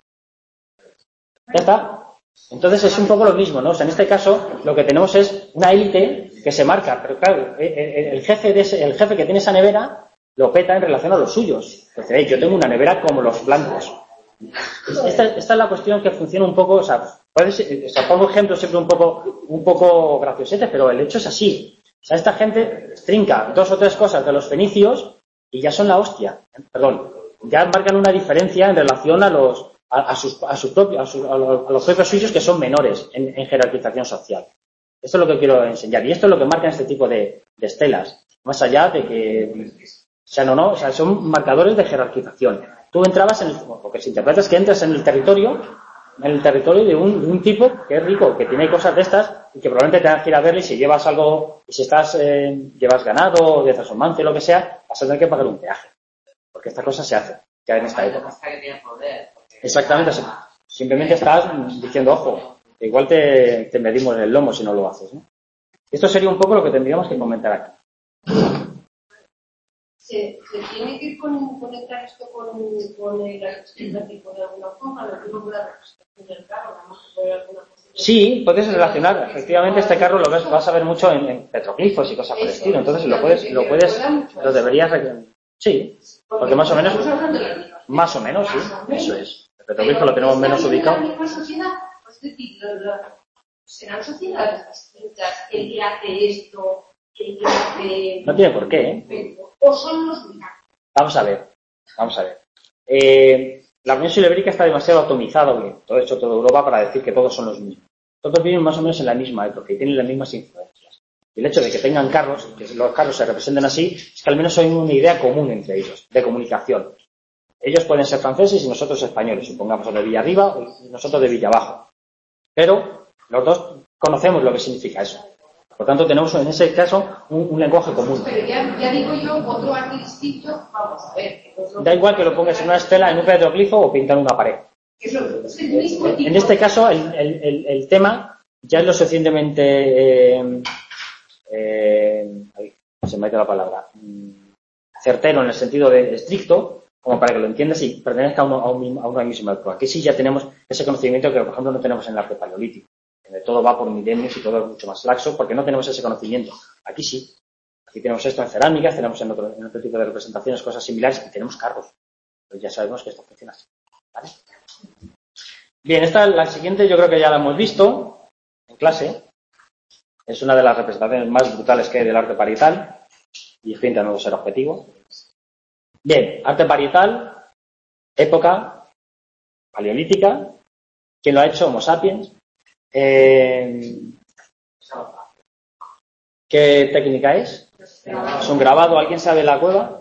Ya está. Entonces es un poco lo mismo, ¿no? O sea, en este caso lo que tenemos es una élite que se marca. Pero claro, el jefe, de ese, el jefe que tiene esa nevera lo peta en relación a los suyos. Dice, hey, yo tengo una nevera como los blancos. Esta, esta es la cuestión que funciona un poco, o sea, puede ser, o sea, pongo ejemplos siempre un poco, un poco graciosetes, pero el hecho es así. O sea, esta gente trinca dos o tres cosas de los fenicios y ya son la hostia. Perdón, ya marcan una diferencia en relación a los a, a sus a sus propios a, su, a, los, a los propios suyos que son menores en, en jerarquización social. Esto es lo que quiero enseñar y esto es lo que marcan este tipo de, de estelas, más allá de que sean o no, o sea, son marcadores de jerarquización. Tú entrabas en el, lo que se interpreta es que entras en el territorio, en el territorio de un, de un tipo que es rico, que tiene cosas de estas y que probablemente tengas que ir a verle y si llevas algo, y si estás, eh, llevas ganado, de trasformante, lo que sea, vas a tener que pagar un peaje. Porque esta cosa se hace, ya en esta época. Exactamente, simplemente estás diciendo, ojo, igual te, te medimos el lomo si no lo haces, ¿no? Esto sería un poco lo que tendríamos que comentar aquí. ¿Se, se tiene que con, conectar esto con, con el tipo de alguna forma? ¿Lo mismo con la representación del carro? ¿Vamos a poner alguna cosa? Sí, puedes relacionar. Efectivamente, este carro lo ves, vas a ver mucho en, en petroglifos y cosas por el estilo. Entonces, lo puedes, lo puedes, lo deberías. Sí, porque más o menos, más o menos, sí, eso es. El petroglifo lo tenemos menos ubicado. Es decir, serán sociedades distintas el que hace esto, el que hace. No tiene por qué, ¿eh? O son los mismos. Vamos a ver, vamos a ver. Eh, la Unión Ibérica está demasiado atomizada, todo hecho toda Europa, para decir que todos son los mismos. Todos viven más o menos en la misma época y tienen las mismas influencias. Y el hecho de que tengan carros, que los carros se representen así, es que al menos hay una idea común entre ellos, de comunicación. Ellos pueden ser franceses y nosotros españoles, supongamos, o de Villarriba y nosotros de Villabajo. Pero los dos conocemos lo que significa eso. Por tanto, tenemos en ese caso un, un lenguaje común. Pero ya, ya digo yo, otro arte distinto, vamos a ver. Da igual que lo pongas en una estela, en un petroglifo o pintar en una pared. Eso, es el mismo tipo. En este caso, el, el, el, el tema ya es lo suficientemente, eh, eh, ay, se me ha ido la palabra, certero en el sentido de estricto, como para que lo entiendas y pertenezca a, uno, a, un, a una misma época. Aquí sí ya tenemos ese conocimiento que, por ejemplo, no tenemos en el arte paleolítico. Todo va por milenios y todo es mucho más laxo porque no tenemos ese conocimiento. Aquí sí. Aquí tenemos esto en cerámicas, tenemos en otro, en otro tipo de representaciones cosas similares y tenemos carros. Pues ya sabemos que esto funciona así. ¿Vale? Bien, esta, la siguiente yo creo que ya la hemos visto en clase. Es una de las representaciones más brutales que hay del arte parietal y en fin, tenemos que ser objetivo. Bien, arte parietal, época paleolítica. ¿Quién lo ha hecho? Homo sapiens. Eh, ¿Qué técnica es? ¿Es un grabado? ¿Alguien sabe la cueva?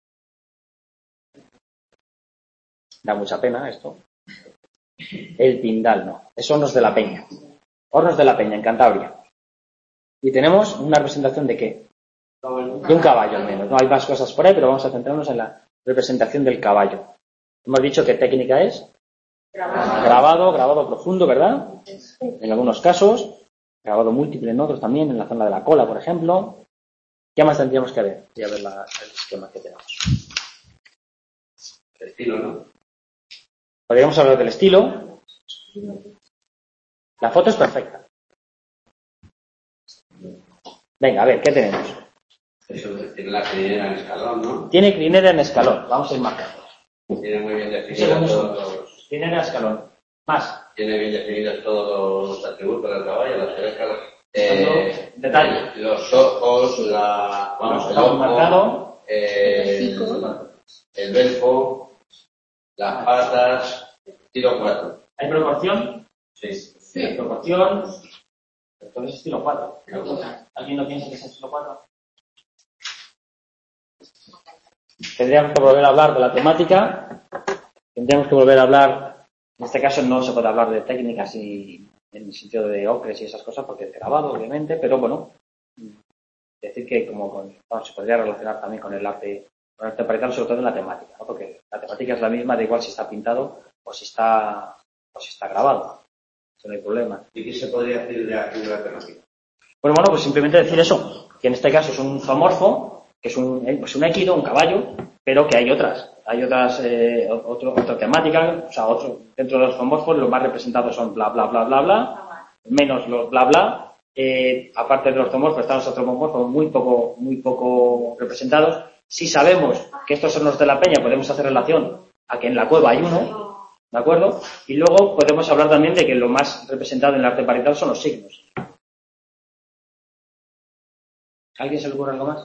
Da mucha pena esto. El Pindal, no. Es Hornos de la Peña. Hornos de la Peña, en Cantabria. Y tenemos una representación de ¿qué? De un caballo al menos. No hay más cosas por ahí, pero vamos a centrarnos en la representación del caballo. Hemos dicho qué técnica es. Grabado. grabado, grabado profundo, ¿verdad? En algunos casos, grabado múltiple en otros también, en la zona de la cola, por ejemplo. ¿Qué más tendríamos que ver? Voy a ver la, el esquema que tenemos. El estilo, ¿no? Podríamos hablar del estilo. La foto es perfecta. Venga, a ver, ¿qué tenemos? Eso tiene la crinera en escalón, ¿no? Tiene crinera en escalón. Vamos a ir marcando. Tiene muy bien definidos todos los... Crinera en escalón. Más. Tiene bien definidos todos los atributos del caballo, las orejas, eh, detalle. Los ojos, la... Vamos, el estamos ojo, marcado. el, el belfo, las patas, estilo cuatro. ¿Hay proporción? Sí. Sí. ¿Hay proporción? Entonces estilo cuatro. ¿Alguien no piensa que es estilo cuatro? Tendríamos que volver a hablar de la temática. Tendríamos que volver a hablar, en este caso no se puede hablar de técnicas y en el sentido de ocres y esas cosas porque es grabado, obviamente, pero bueno, decir que como con, bueno, se podría relacionar también con el arte, con el arte parietal, sobre todo en la temática, ¿no? Porque la temática es la misma, da igual si está pintado o si está, o si está grabado. Eso no hay problema. ¿Y qué se podría decir de aquí de la temática? Bueno, bueno, pues simplemente decir eso, que en este caso es un zoomorfo, que es un, pues un équido, un caballo, pero que hay otras. Hay otras, eh, otro, otra temática, o sea, otro, dentro de los zoomorfos los más representados son bla, bla, bla, bla, bla, menos los bla, bla. Eh, aparte de los zoomorfos están los antropomorfos muy poco, muy poco representados. Si sabemos que estos son los de la peña, podemos hacer relación a que en la cueva hay uno, ¿de acuerdo? Y luego podemos hablar también de que lo más representado en el arte parietal son los signos. ¿Alguien se le ocurre algo más?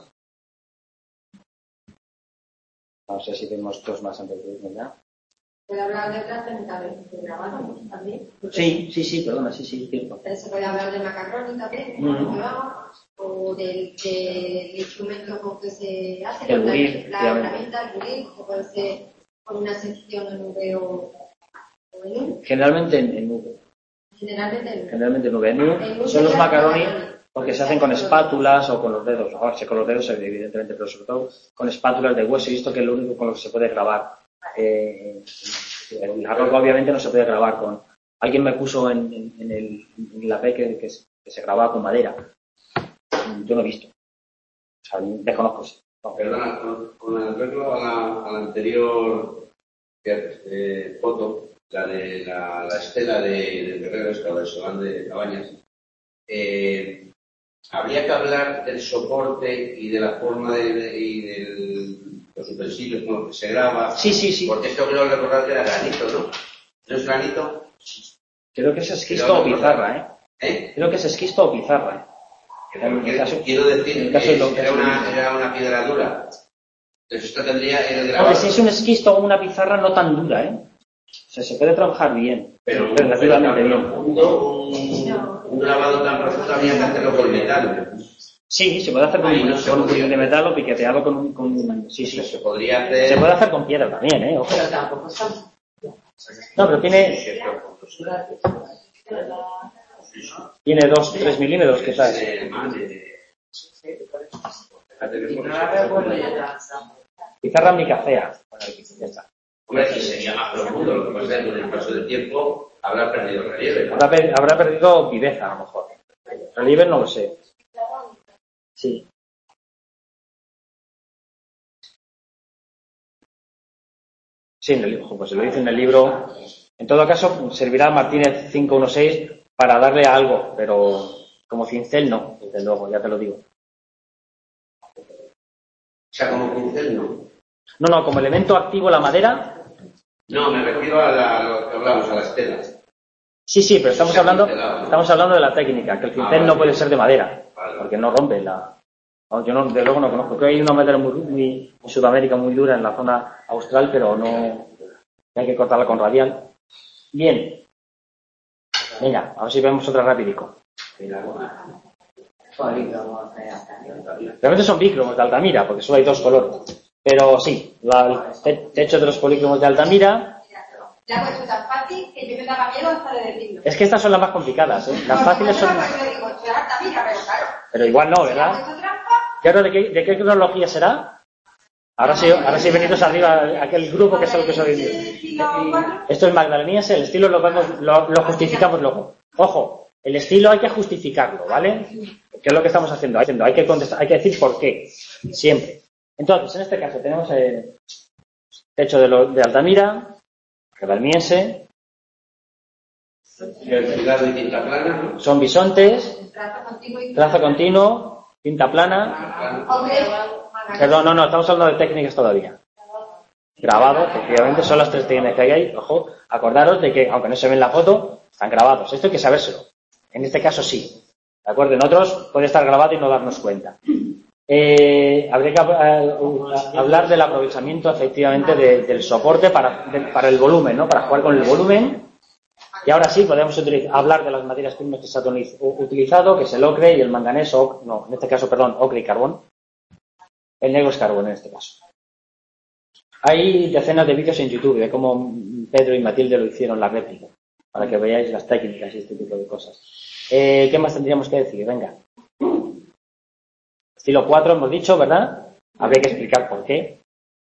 No sé si tenemos dos más antes de irnos ya. Puede hablar de otras técnicas de grabado también. Sí, sí, sí, perdona, sí, sí, cierto. Se puede hablar de macarroni también, Mm. o del, del instrumento con que se hace, El la, buril, la herramienta, el buril, que puede ser con una sección en V o, o en U. Generalmente en, en nube. Generalmente en U. Generalmente en nube. En nube son los macaroni porque se hacen con espátulas o con los dedos. Ahora, sí, con los dedos, evidentemente, pero sobre todo con espátulas de hueso. Y esto que es lo único con lo que se puede grabar. Eh, el arroz obviamente no se puede grabar con... Alguien me puso en, en, en, el, en la P que, que, que se grababa con madera. Yo no he visto. O sea, desconozco. No. Perdona, con, con el arreglo a la, a la anterior eh, foto, la de la, la estela de, de Guerreros, o del Solán de Cabañas, eh, habría que hablar del soporte y de la forma de, de, y de los utensilios con los que se graba. Sí, sí, sí. Porque esto creo recordar que era granito, ¿no? ¿No es granito? Creo que es esquisto o pizarra, ¿eh? ¿Eh? Creo que es esquisto o pizarra, ¿eh? En el caso, quiero decir en el caso que de lo si que era es una, era una piedra dura. Entonces esto tendría el grabado. Hombre, si es un esquisto o una pizarra no tan dura, ¿eh? O sea, se puede trabajar bien, Pero relativamente bien. profundo, un, un grabado tan profundo habría que hacerlo con metal. Sí, se puede hacer con, Ahí no con se un podría. puño de metal o piqueteado con un... Con, sí, sí. Se podría hacer. Se puede hacer con piedra también, ¿eh? Ojo. Pero tampoco está. No, pero tiene... Tiene dos, tres milímetros, quizás. Eh, más de- Y no la recuerdo yo tanto. Pizarra micacea. Bueno, ya está. Hombre, si sería más profundo, lo que pasa es que con el paso del tiempo habrá perdido relieve. Habrá, per- habrá perdido viveza, a lo mejor. Relieve no lo sé. Sí. Sí, en el libro, pues se lo dice en el libro. En todo caso, servirá Martínez cinco dieciséis para darle algo, pero como cincel no, desde luego, ya te lo digo. O sea, como pincel no. No, no, como elemento activo la madera, No, me refiero a, la, a lo que hablamos, a las telas. sí, sí, pero estamos Se ha hablando, cincelado, ¿no? estamos hablando de la técnica, que el cincel Ah, no vale. puede ser de madera, Vale. porque no rompe la... no, yo no, de luego no conozco, creo que hay una madera muy, muy en Sudamérica muy dura en la zona austral, pero no hay que cortarla con radial. Bien. Venga, a ver si vemos otra rapidico. Realmente son bícromos de Altamira, porque solo hay dos colores. Pero sí, la- el te- techo de los polícromos de Altamira. La he puesto tan fácil que yo me daba miedo hasta de decirlo. Es que estas son las más complicadas, ¿eh? Las fáciles son... Yo digo, esto es Altamira, pero claro. Pero igual no, Si le ¿verdad? has hecho trampa, ¿Y ahora de qué, de qué cronología será? Ahora sí, ahora sí venidos arriba aquel grupo que es el que soy yo. estilo cuatro. Esto es magdaleniense, el estilo lo, vemos, lo, lo justificamos luego. Ojo, el estilo hay que justificarlo, ¿vale? ¿Qué es lo que estamos haciendo? Haciendo, Hay que contestar, hay que decir por qué, siempre. Entonces, en este caso tenemos el techo de, lo, de Altamira, magdaleniense, Perfilado y tinta plana, ¿no? son bisontes, Trazo continuo y trazo continuo, tinta plana. Hombre, Perdón, no, no, estamos hablando de técnicas todavía. Grabado, efectivamente, son las tres técnicas que hay ahí. Ojo, acordaros de que, aunque no se ve en la foto, están grabados. Esto hay que sabérselo. En este caso sí. ¿De acuerdo? En otros puede estar grabado y no darnos cuenta. Eh, habría que eh, hablar del aprovechamiento efectivamente de- del soporte para, de- para el volumen, ¿no? Para jugar con el volumen. Y ahora sí podemos utiliz- hablar de las materias primas que se han utiliz- utilizado, que es el ocre y el manganeso, oc- no, en este caso, perdón, ocre y carbón. El negro es carbón en este caso. Hay decenas de vídeos en YouTube de cómo Pedro y Matilde lo hicieron la réplica, para que veáis las técnicas y este tipo de cosas. Eh, ¿Qué más tendríamos que decir? Venga. Estilo cuatro hemos dicho, ¿verdad? Habría que explicar por qué.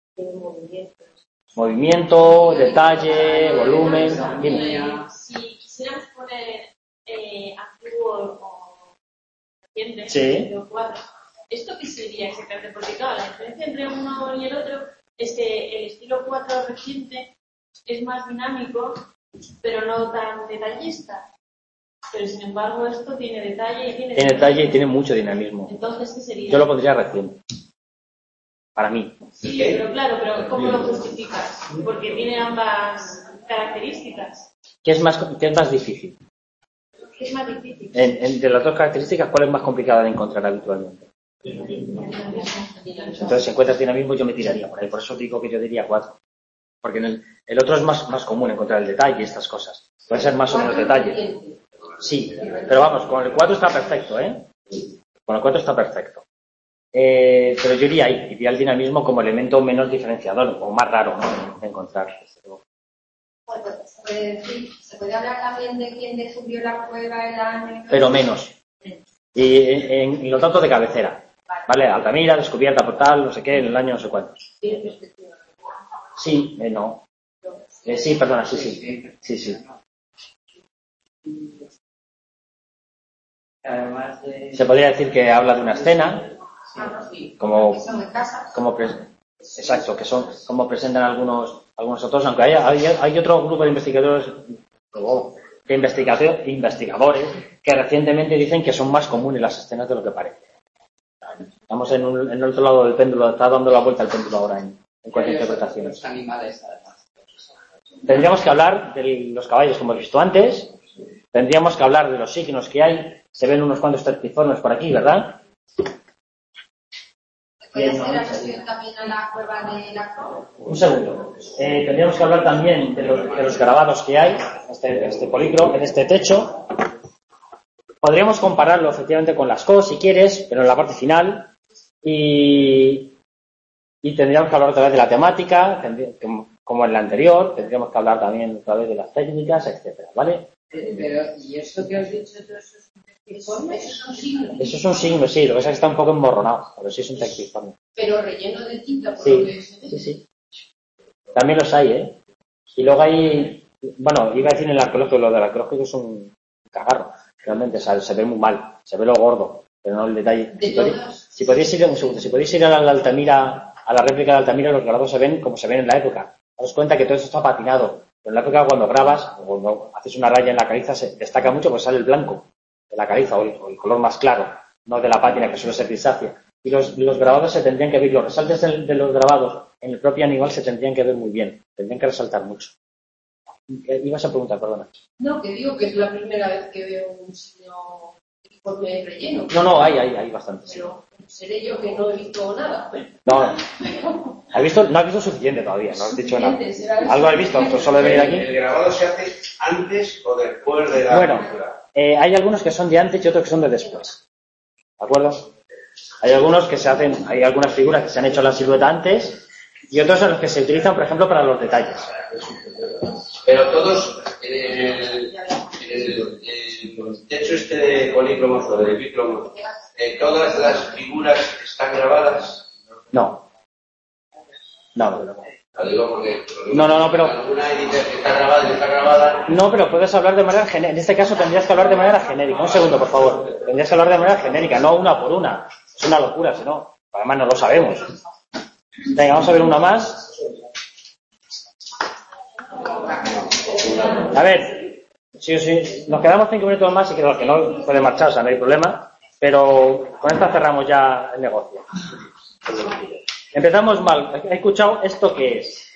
Movimiento, detalle, volumen. Dime. Si quisiéramos poner eh, antiguo o reciente, Sí. o cuatro, ¿esto qué sería exactamente? Porque claro, la diferencia entre uno y el otro es que el estilo cuatro reciente es más dinámico, pero no tan detallista. Pero sin embargo esto tiene detalle y tiene... Tiene detalle y tiene mucho dinamismo. Entonces, ¿qué sería? Yo lo pondría reciente. Para mí. Sí, pero claro, pero ¿cómo lo justificas? Porque tiene ambas características. ¿Qué es más, qué es más difícil? Es más difícil. En, en- de las dos características, ¿cuál es más complicada de encontrar habitualmente? Entonces, si encuentras dinamismo, yo me tiraría por ahí. Por eso digo que yo diría cuatro. Porque en el, el otro es más, más común encontrar el detalle y estas cosas. Puede ser más o menos detalle. Sí, pero vamos, con el cuatro está perfecto, ¿eh? Con el cuatro está perfecto. Eh, pero yo iría ahí, iría el dinamismo como elemento menos diferenciador o más raro, ¿no? De encontrar. Bueno, se puede decir, se puede hablar también de quién descubrió la prueba el año. Pero menos. Y en, en los datos de cabecera. ¿Vale? Altamira, descubierta por tal, no sé qué, en el año no sé cuántos. Sí, eh, no. Eh, sí, perdona, sí, sí. Sí, sí. Además de... Se podría decir que habla de una escena, como, como pre- exacto, que son como presentan algunos algunos otros, aunque hay, hay, hay otro grupo de investigadores de investigadores, investigadores que recientemente dicen que son más comunes las escenas de lo que parece. Estamos en, un, en el otro lado del péndulo, está dando la vuelta el péndulo ahora en, en cuanto a interpretaciones. Los animales, además. Tendríamos que hablar de los caballos, como he visto antes. Tendríamos que hablar de los signos que hay. Se ven unos cuantos terciformes por aquí, ¿verdad? ¿Puede ser alusión también a la cueva de la Cruz? Un segundo. Eh, tendríamos que hablar también de los, de los grabados que hay, este, este polícromo, en este techo. Podríamos compararlo efectivamente con las cosas, si quieres, pero en la parte final. Y, y tendríamos que hablar otra vez de la temática, tendría, como en la anterior. Tendríamos que hablar también otra vez de las técnicas, etcétera, ¿vale? Pero, ¿y eso que has dicho tú, eso es un tectiforme? Eso es un signo. Eso es un signo, sí, lo que pasa es que está un poco emborronado, pero sí es un tectiforme. Pero relleno de tinta, por Sí, lo que se ve. sí, sí. También los hay, ¿eh? Y luego hay, bueno, iba a decir en el arqueológico, lo del arqueológico es un cagarro, realmente, o sea, se ve muy mal, se ve lo gordo, pero no el detalle. De Si podéis, todas. si podéis ir, un segundo, si podéis ir a la Altamira, a la réplica de Altamira, los grabados se ven como se ven en la época. Daos cuenta que todo eso está patinado. Pero en la época cuando grabas, o cuando haces una raya en la caliza, se destaca mucho porque sale el blanco de la caliza o el, o el color más claro, no de la pátina que suele ser grisácea. Y los, los grabados se tendrían que ver, los resaltes de, de los grabados en el propio animal se tendrían que ver muy bien, tendrían que resaltar mucho. Ibas a preguntar, perdona. No, que digo que es la primera vez que veo un signo informe relleno. No, no, hay, hay, hay bastante. Sí. Pero seré yo que no he visto nada. No, no. ¿Has visto? No has visto suficiente todavía, no has dicho nada. ¿Algo has visto? Pues solo de venir aquí. ¿El grabado se hace antes o después de la Bueno, pintura? eh, hay algunos que son de antes y otros que son de después. ¿De acuerdo? Hay algunos que se hacen, hay algunas figuras que se han hecho la silueta antes y otros en los que se utilizan, por ejemplo, para los detalles. Pero todos, en el, en el, en el techo este de polícromos o de bícromos, eh, todas las figuras están grabadas. No. No, no, no. Lo digo porque, No, no, no, pero- alguna dice que está grabada y está grabada. No, pero puedes hablar de manera genérica. En este caso tendrías que hablar de manera genérica. Un segundo, por favor. Tendrías que hablar de manera genérica, no una por una. Es una locura, si no. Además no lo sabemos. Venga, vamos a ver una más. A ver, sí, sí, nos quedamos cinco minutos más y que los que no pueden marchar, o sea, no hay problema. Pero con esta cerramos ya el negocio. Empezamos mal. ¿He escuchado esto qué es?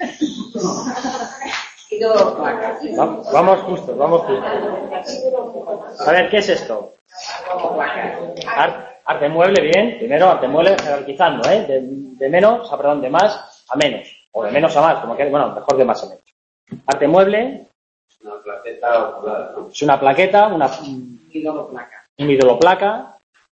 Va- Vamos justos, vamos justos. A ver, ¿qué es esto? Ar- arte mueble, bien. Primero, arte mueble, jerarquizando, ¿eh? De, de menos, a, perdón, de más a menos. O de menos a más, como que, bueno, mejor de más a menos. Arte mueble Una plaqueta ocular, ¿no? es una plaqueta, una, Idoloplaca. un idoloplaca,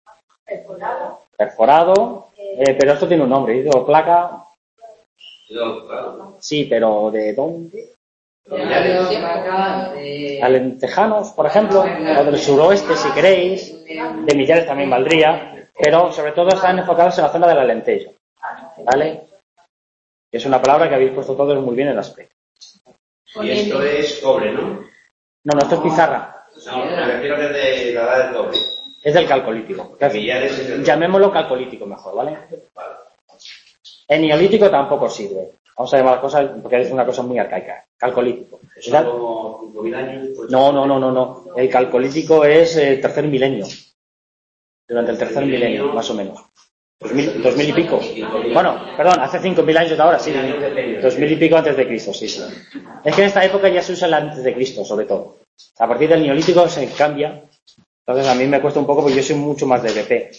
perforado, eh, pero esto tiene un nombre, idoloplaca, Claro. sí, pero ¿de dónde? Idoloplaca de... Alentejanos, por ejemplo, o del suroeste, si queréis, de Millares también valdría, pero sobre todo están enfocados en la zona del Alentejo, ¿vale? Que es una palabra que habéis puesto todos muy bien en el aspecto. Y esto es cobre, ¿no? No, no, esto es pizarra, No, me refiero que es de la edad del cobre. es del calcolítico. Millares es del- Llamémoslo calcolítico mejor, ¿vale? El neolítico tampoco sirve. Vamos a llamar las cosas porque es una cosa muy arcaica. Calcolítico. Son como cinco mil años. pues- No, no, no, no, no. El calcolítico es el tercer milenio. Durante el tercer milenio, más o menos. Dos mil, dos mil y pico. Bueno, perdón, hace cinco mil años de ahora, sí. Dos mil y pico antes de Cristo, sí, sí. Es que en esta época ya se usa el antes de Cristo, sobre todo. A partir del neolítico se cambia. Entonces a mí me cuesta un poco porque yo soy mucho más de B P.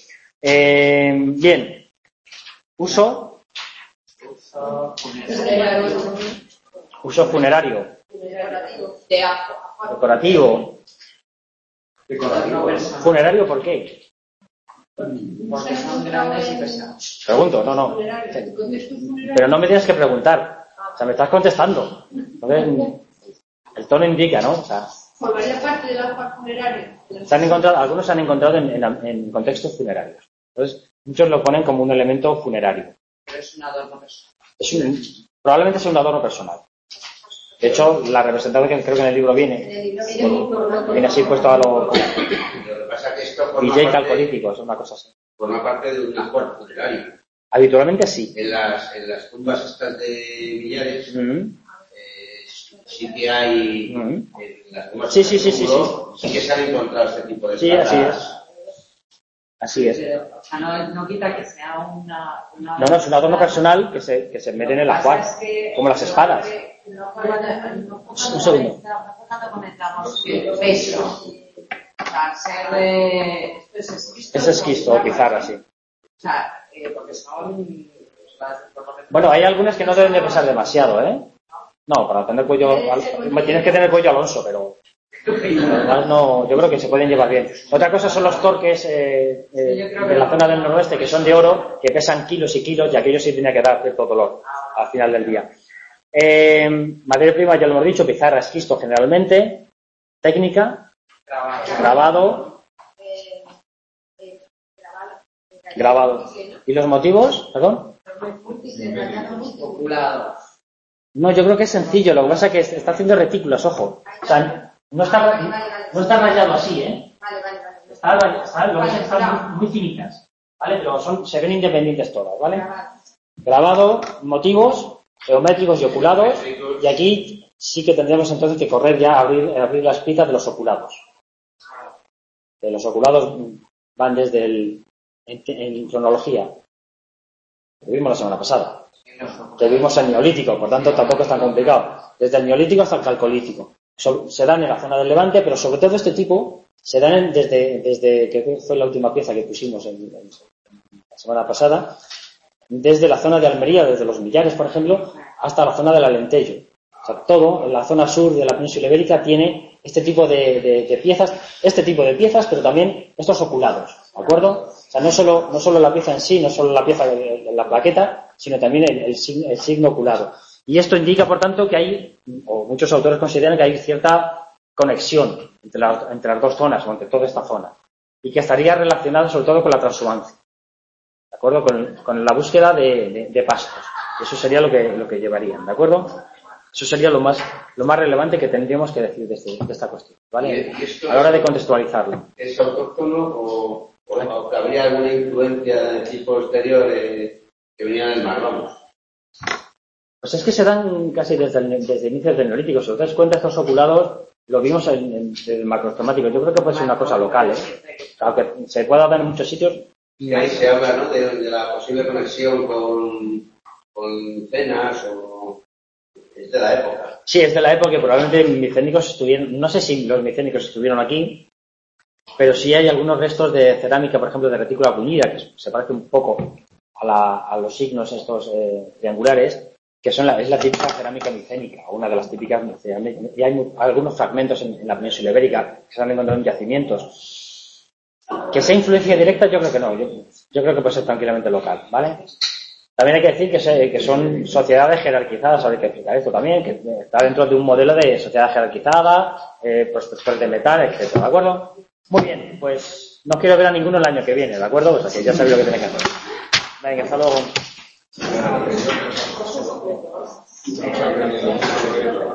Eh, bien. Uso. Uso funerario. Uso funerario. De agua. Decorativo. Decorativo. ¿Funerario por qué? Porque son grandes y pesados. Pregunto, no, no. Pero no me tienes que preguntar. O sea, me estás contestando. Entonces, el tono indica, ¿no? O sea, Formaría parte del agua funeraria. se han encontrado, algunos se han encontrado en, en, en contextos funerarios. Entonces, muchos lo ponen como un elemento funerario. Pero es un adorno personal. Es un, probablemente sea un adorno personal. De hecho, la representación que creo que en el libro viene, viene así puesto a lo Lo que pasa es que esto forma D J parte, calcolítico, es una cosa así. forma parte de un ajuar funerario. Habitualmente sí. En las, en las tumbas estas de Villares, Mm. eh, sí que hay, Mm. en las tumbas Sí, sí, sí, sí, sí, sí que se han encontrado este tipo de Sí, estatuas. así es. Así es. Pero, o sea, no, no quita que sea una... una No, no, es un adorno personal que se, que se mete en el ajuar, como las espadas. No, no, Un segundo. cuando comentamos que el peso, al ser de... Esto es esquisto. Es esquisto o pizarra, sí. O sea, eh, porque son... Bueno, hay algunas que no deben de pesar demasiado, ¿eh? No, para tener cuello... Tienes que tener cuello Alonso, pero... No, yo creo que se pueden llevar bien. Otra cosa son los torques eh, eh, de la zona del noroeste, que son de oro, que pesan kilos y kilos, y aquello sí tenía que dar cierto dolor al final del día. Eh, materia prima, ya lo hemos dicho, pizarra, esquisto generalmente. Técnica, grabado, grabado. ¿Y los motivos? ¿Perdón? Oculado. No, yo creo que es sencillo, lo que pasa es que está haciendo retículos, ojo. O sea, no está, no está rayado así, ¿eh? Vale, vale, vale. Está, está, lo que pasa es que están muy, muy finitas, ¿vale? Pero son, se ven independientes todas, ¿vale? Grabado, motivos, geométricos y oculados, y aquí sí que tendríamos entonces que correr ya a abrir, a abrir las pistas de los oculados. De los oculados van desde el, en, en cronología, lo vimos la semana pasada, que vimos el neolítico, por tanto tampoco es tan complicado, desde el neolítico hasta el calcolítico. So, se dan en la zona del Levante, pero sobre todo este tipo se dan en, desde, desde que fue la última pieza que pusimos en, en la semana pasada, desde la zona de Almería, desde los Millares, por ejemplo, hasta la zona del Alentejo. O sea, todo en la zona sur de la península ibérica tiene este tipo de, de, de piezas, este tipo de piezas, pero también estos oculados, ¿de acuerdo? O sea, no solo, no solo la pieza en sí, no solo la pieza de, de la plaqueta, sino también el, el, signo, el signo oculado. Y esto indica, por tanto, que hay, o muchos autores consideran que hay cierta conexión entre, la, entre las dos zonas, o entre toda esta zona, y que estaría relacionada sobre todo con la transhumancia, ¿de acuerdo? Con, con la búsqueda de, de, de pastos. Eso sería lo que, lo que llevarían, ¿de acuerdo? Eso sería lo más, lo más relevante que tendríamos que decir de, este, de esta cuestión, ¿vale? A la hora de contextualizarlo. ¿Es autóctono o, o, o que habría alguna influencia de tipo exterior eh, que venía del mar, vamos? Pues es que se dan casi desde, el, desde inicios del neolítico. Si os dais cuenta, estos oculados lo vimos en, en, en el macroscomático. Yo creo que puede ser una cosa local, ¿eh? Claro que se puede dar en muchos sitios. Y ahí se habla, ¿no?, de, de la posible conexión con, con cenas o... Es de la época. Sí, es de la época que probablemente micénicos estuvieron, no sé si los micénicos estuvieron aquí, pero sí hay algunos restos de cerámica, por ejemplo, de retícula bruñida, que se parece un poco a, la, a los signos estos eh, triangulares, que son la, es la típica cerámica micénica, o una de las típicas, y hay algunos fragmentos en, en la península ibérica que se han encontrado en yacimientos. Que sea influencia directa, yo creo que no, yo, yo creo que puede ser tranquilamente local, ¿vale? También hay que decir que, se, que son sociedades jerarquizadas, hay que explicar esto también, que está dentro de un modelo de sociedad jerarquizada, eh, prospectores de metal, etcétera, ¿de acuerdo? Muy bien, pues no quiero ver a ninguno el año que viene, ¿de acuerdo? O sea que ya sabéis lo que tenéis que hacer. Venga, hasta luego.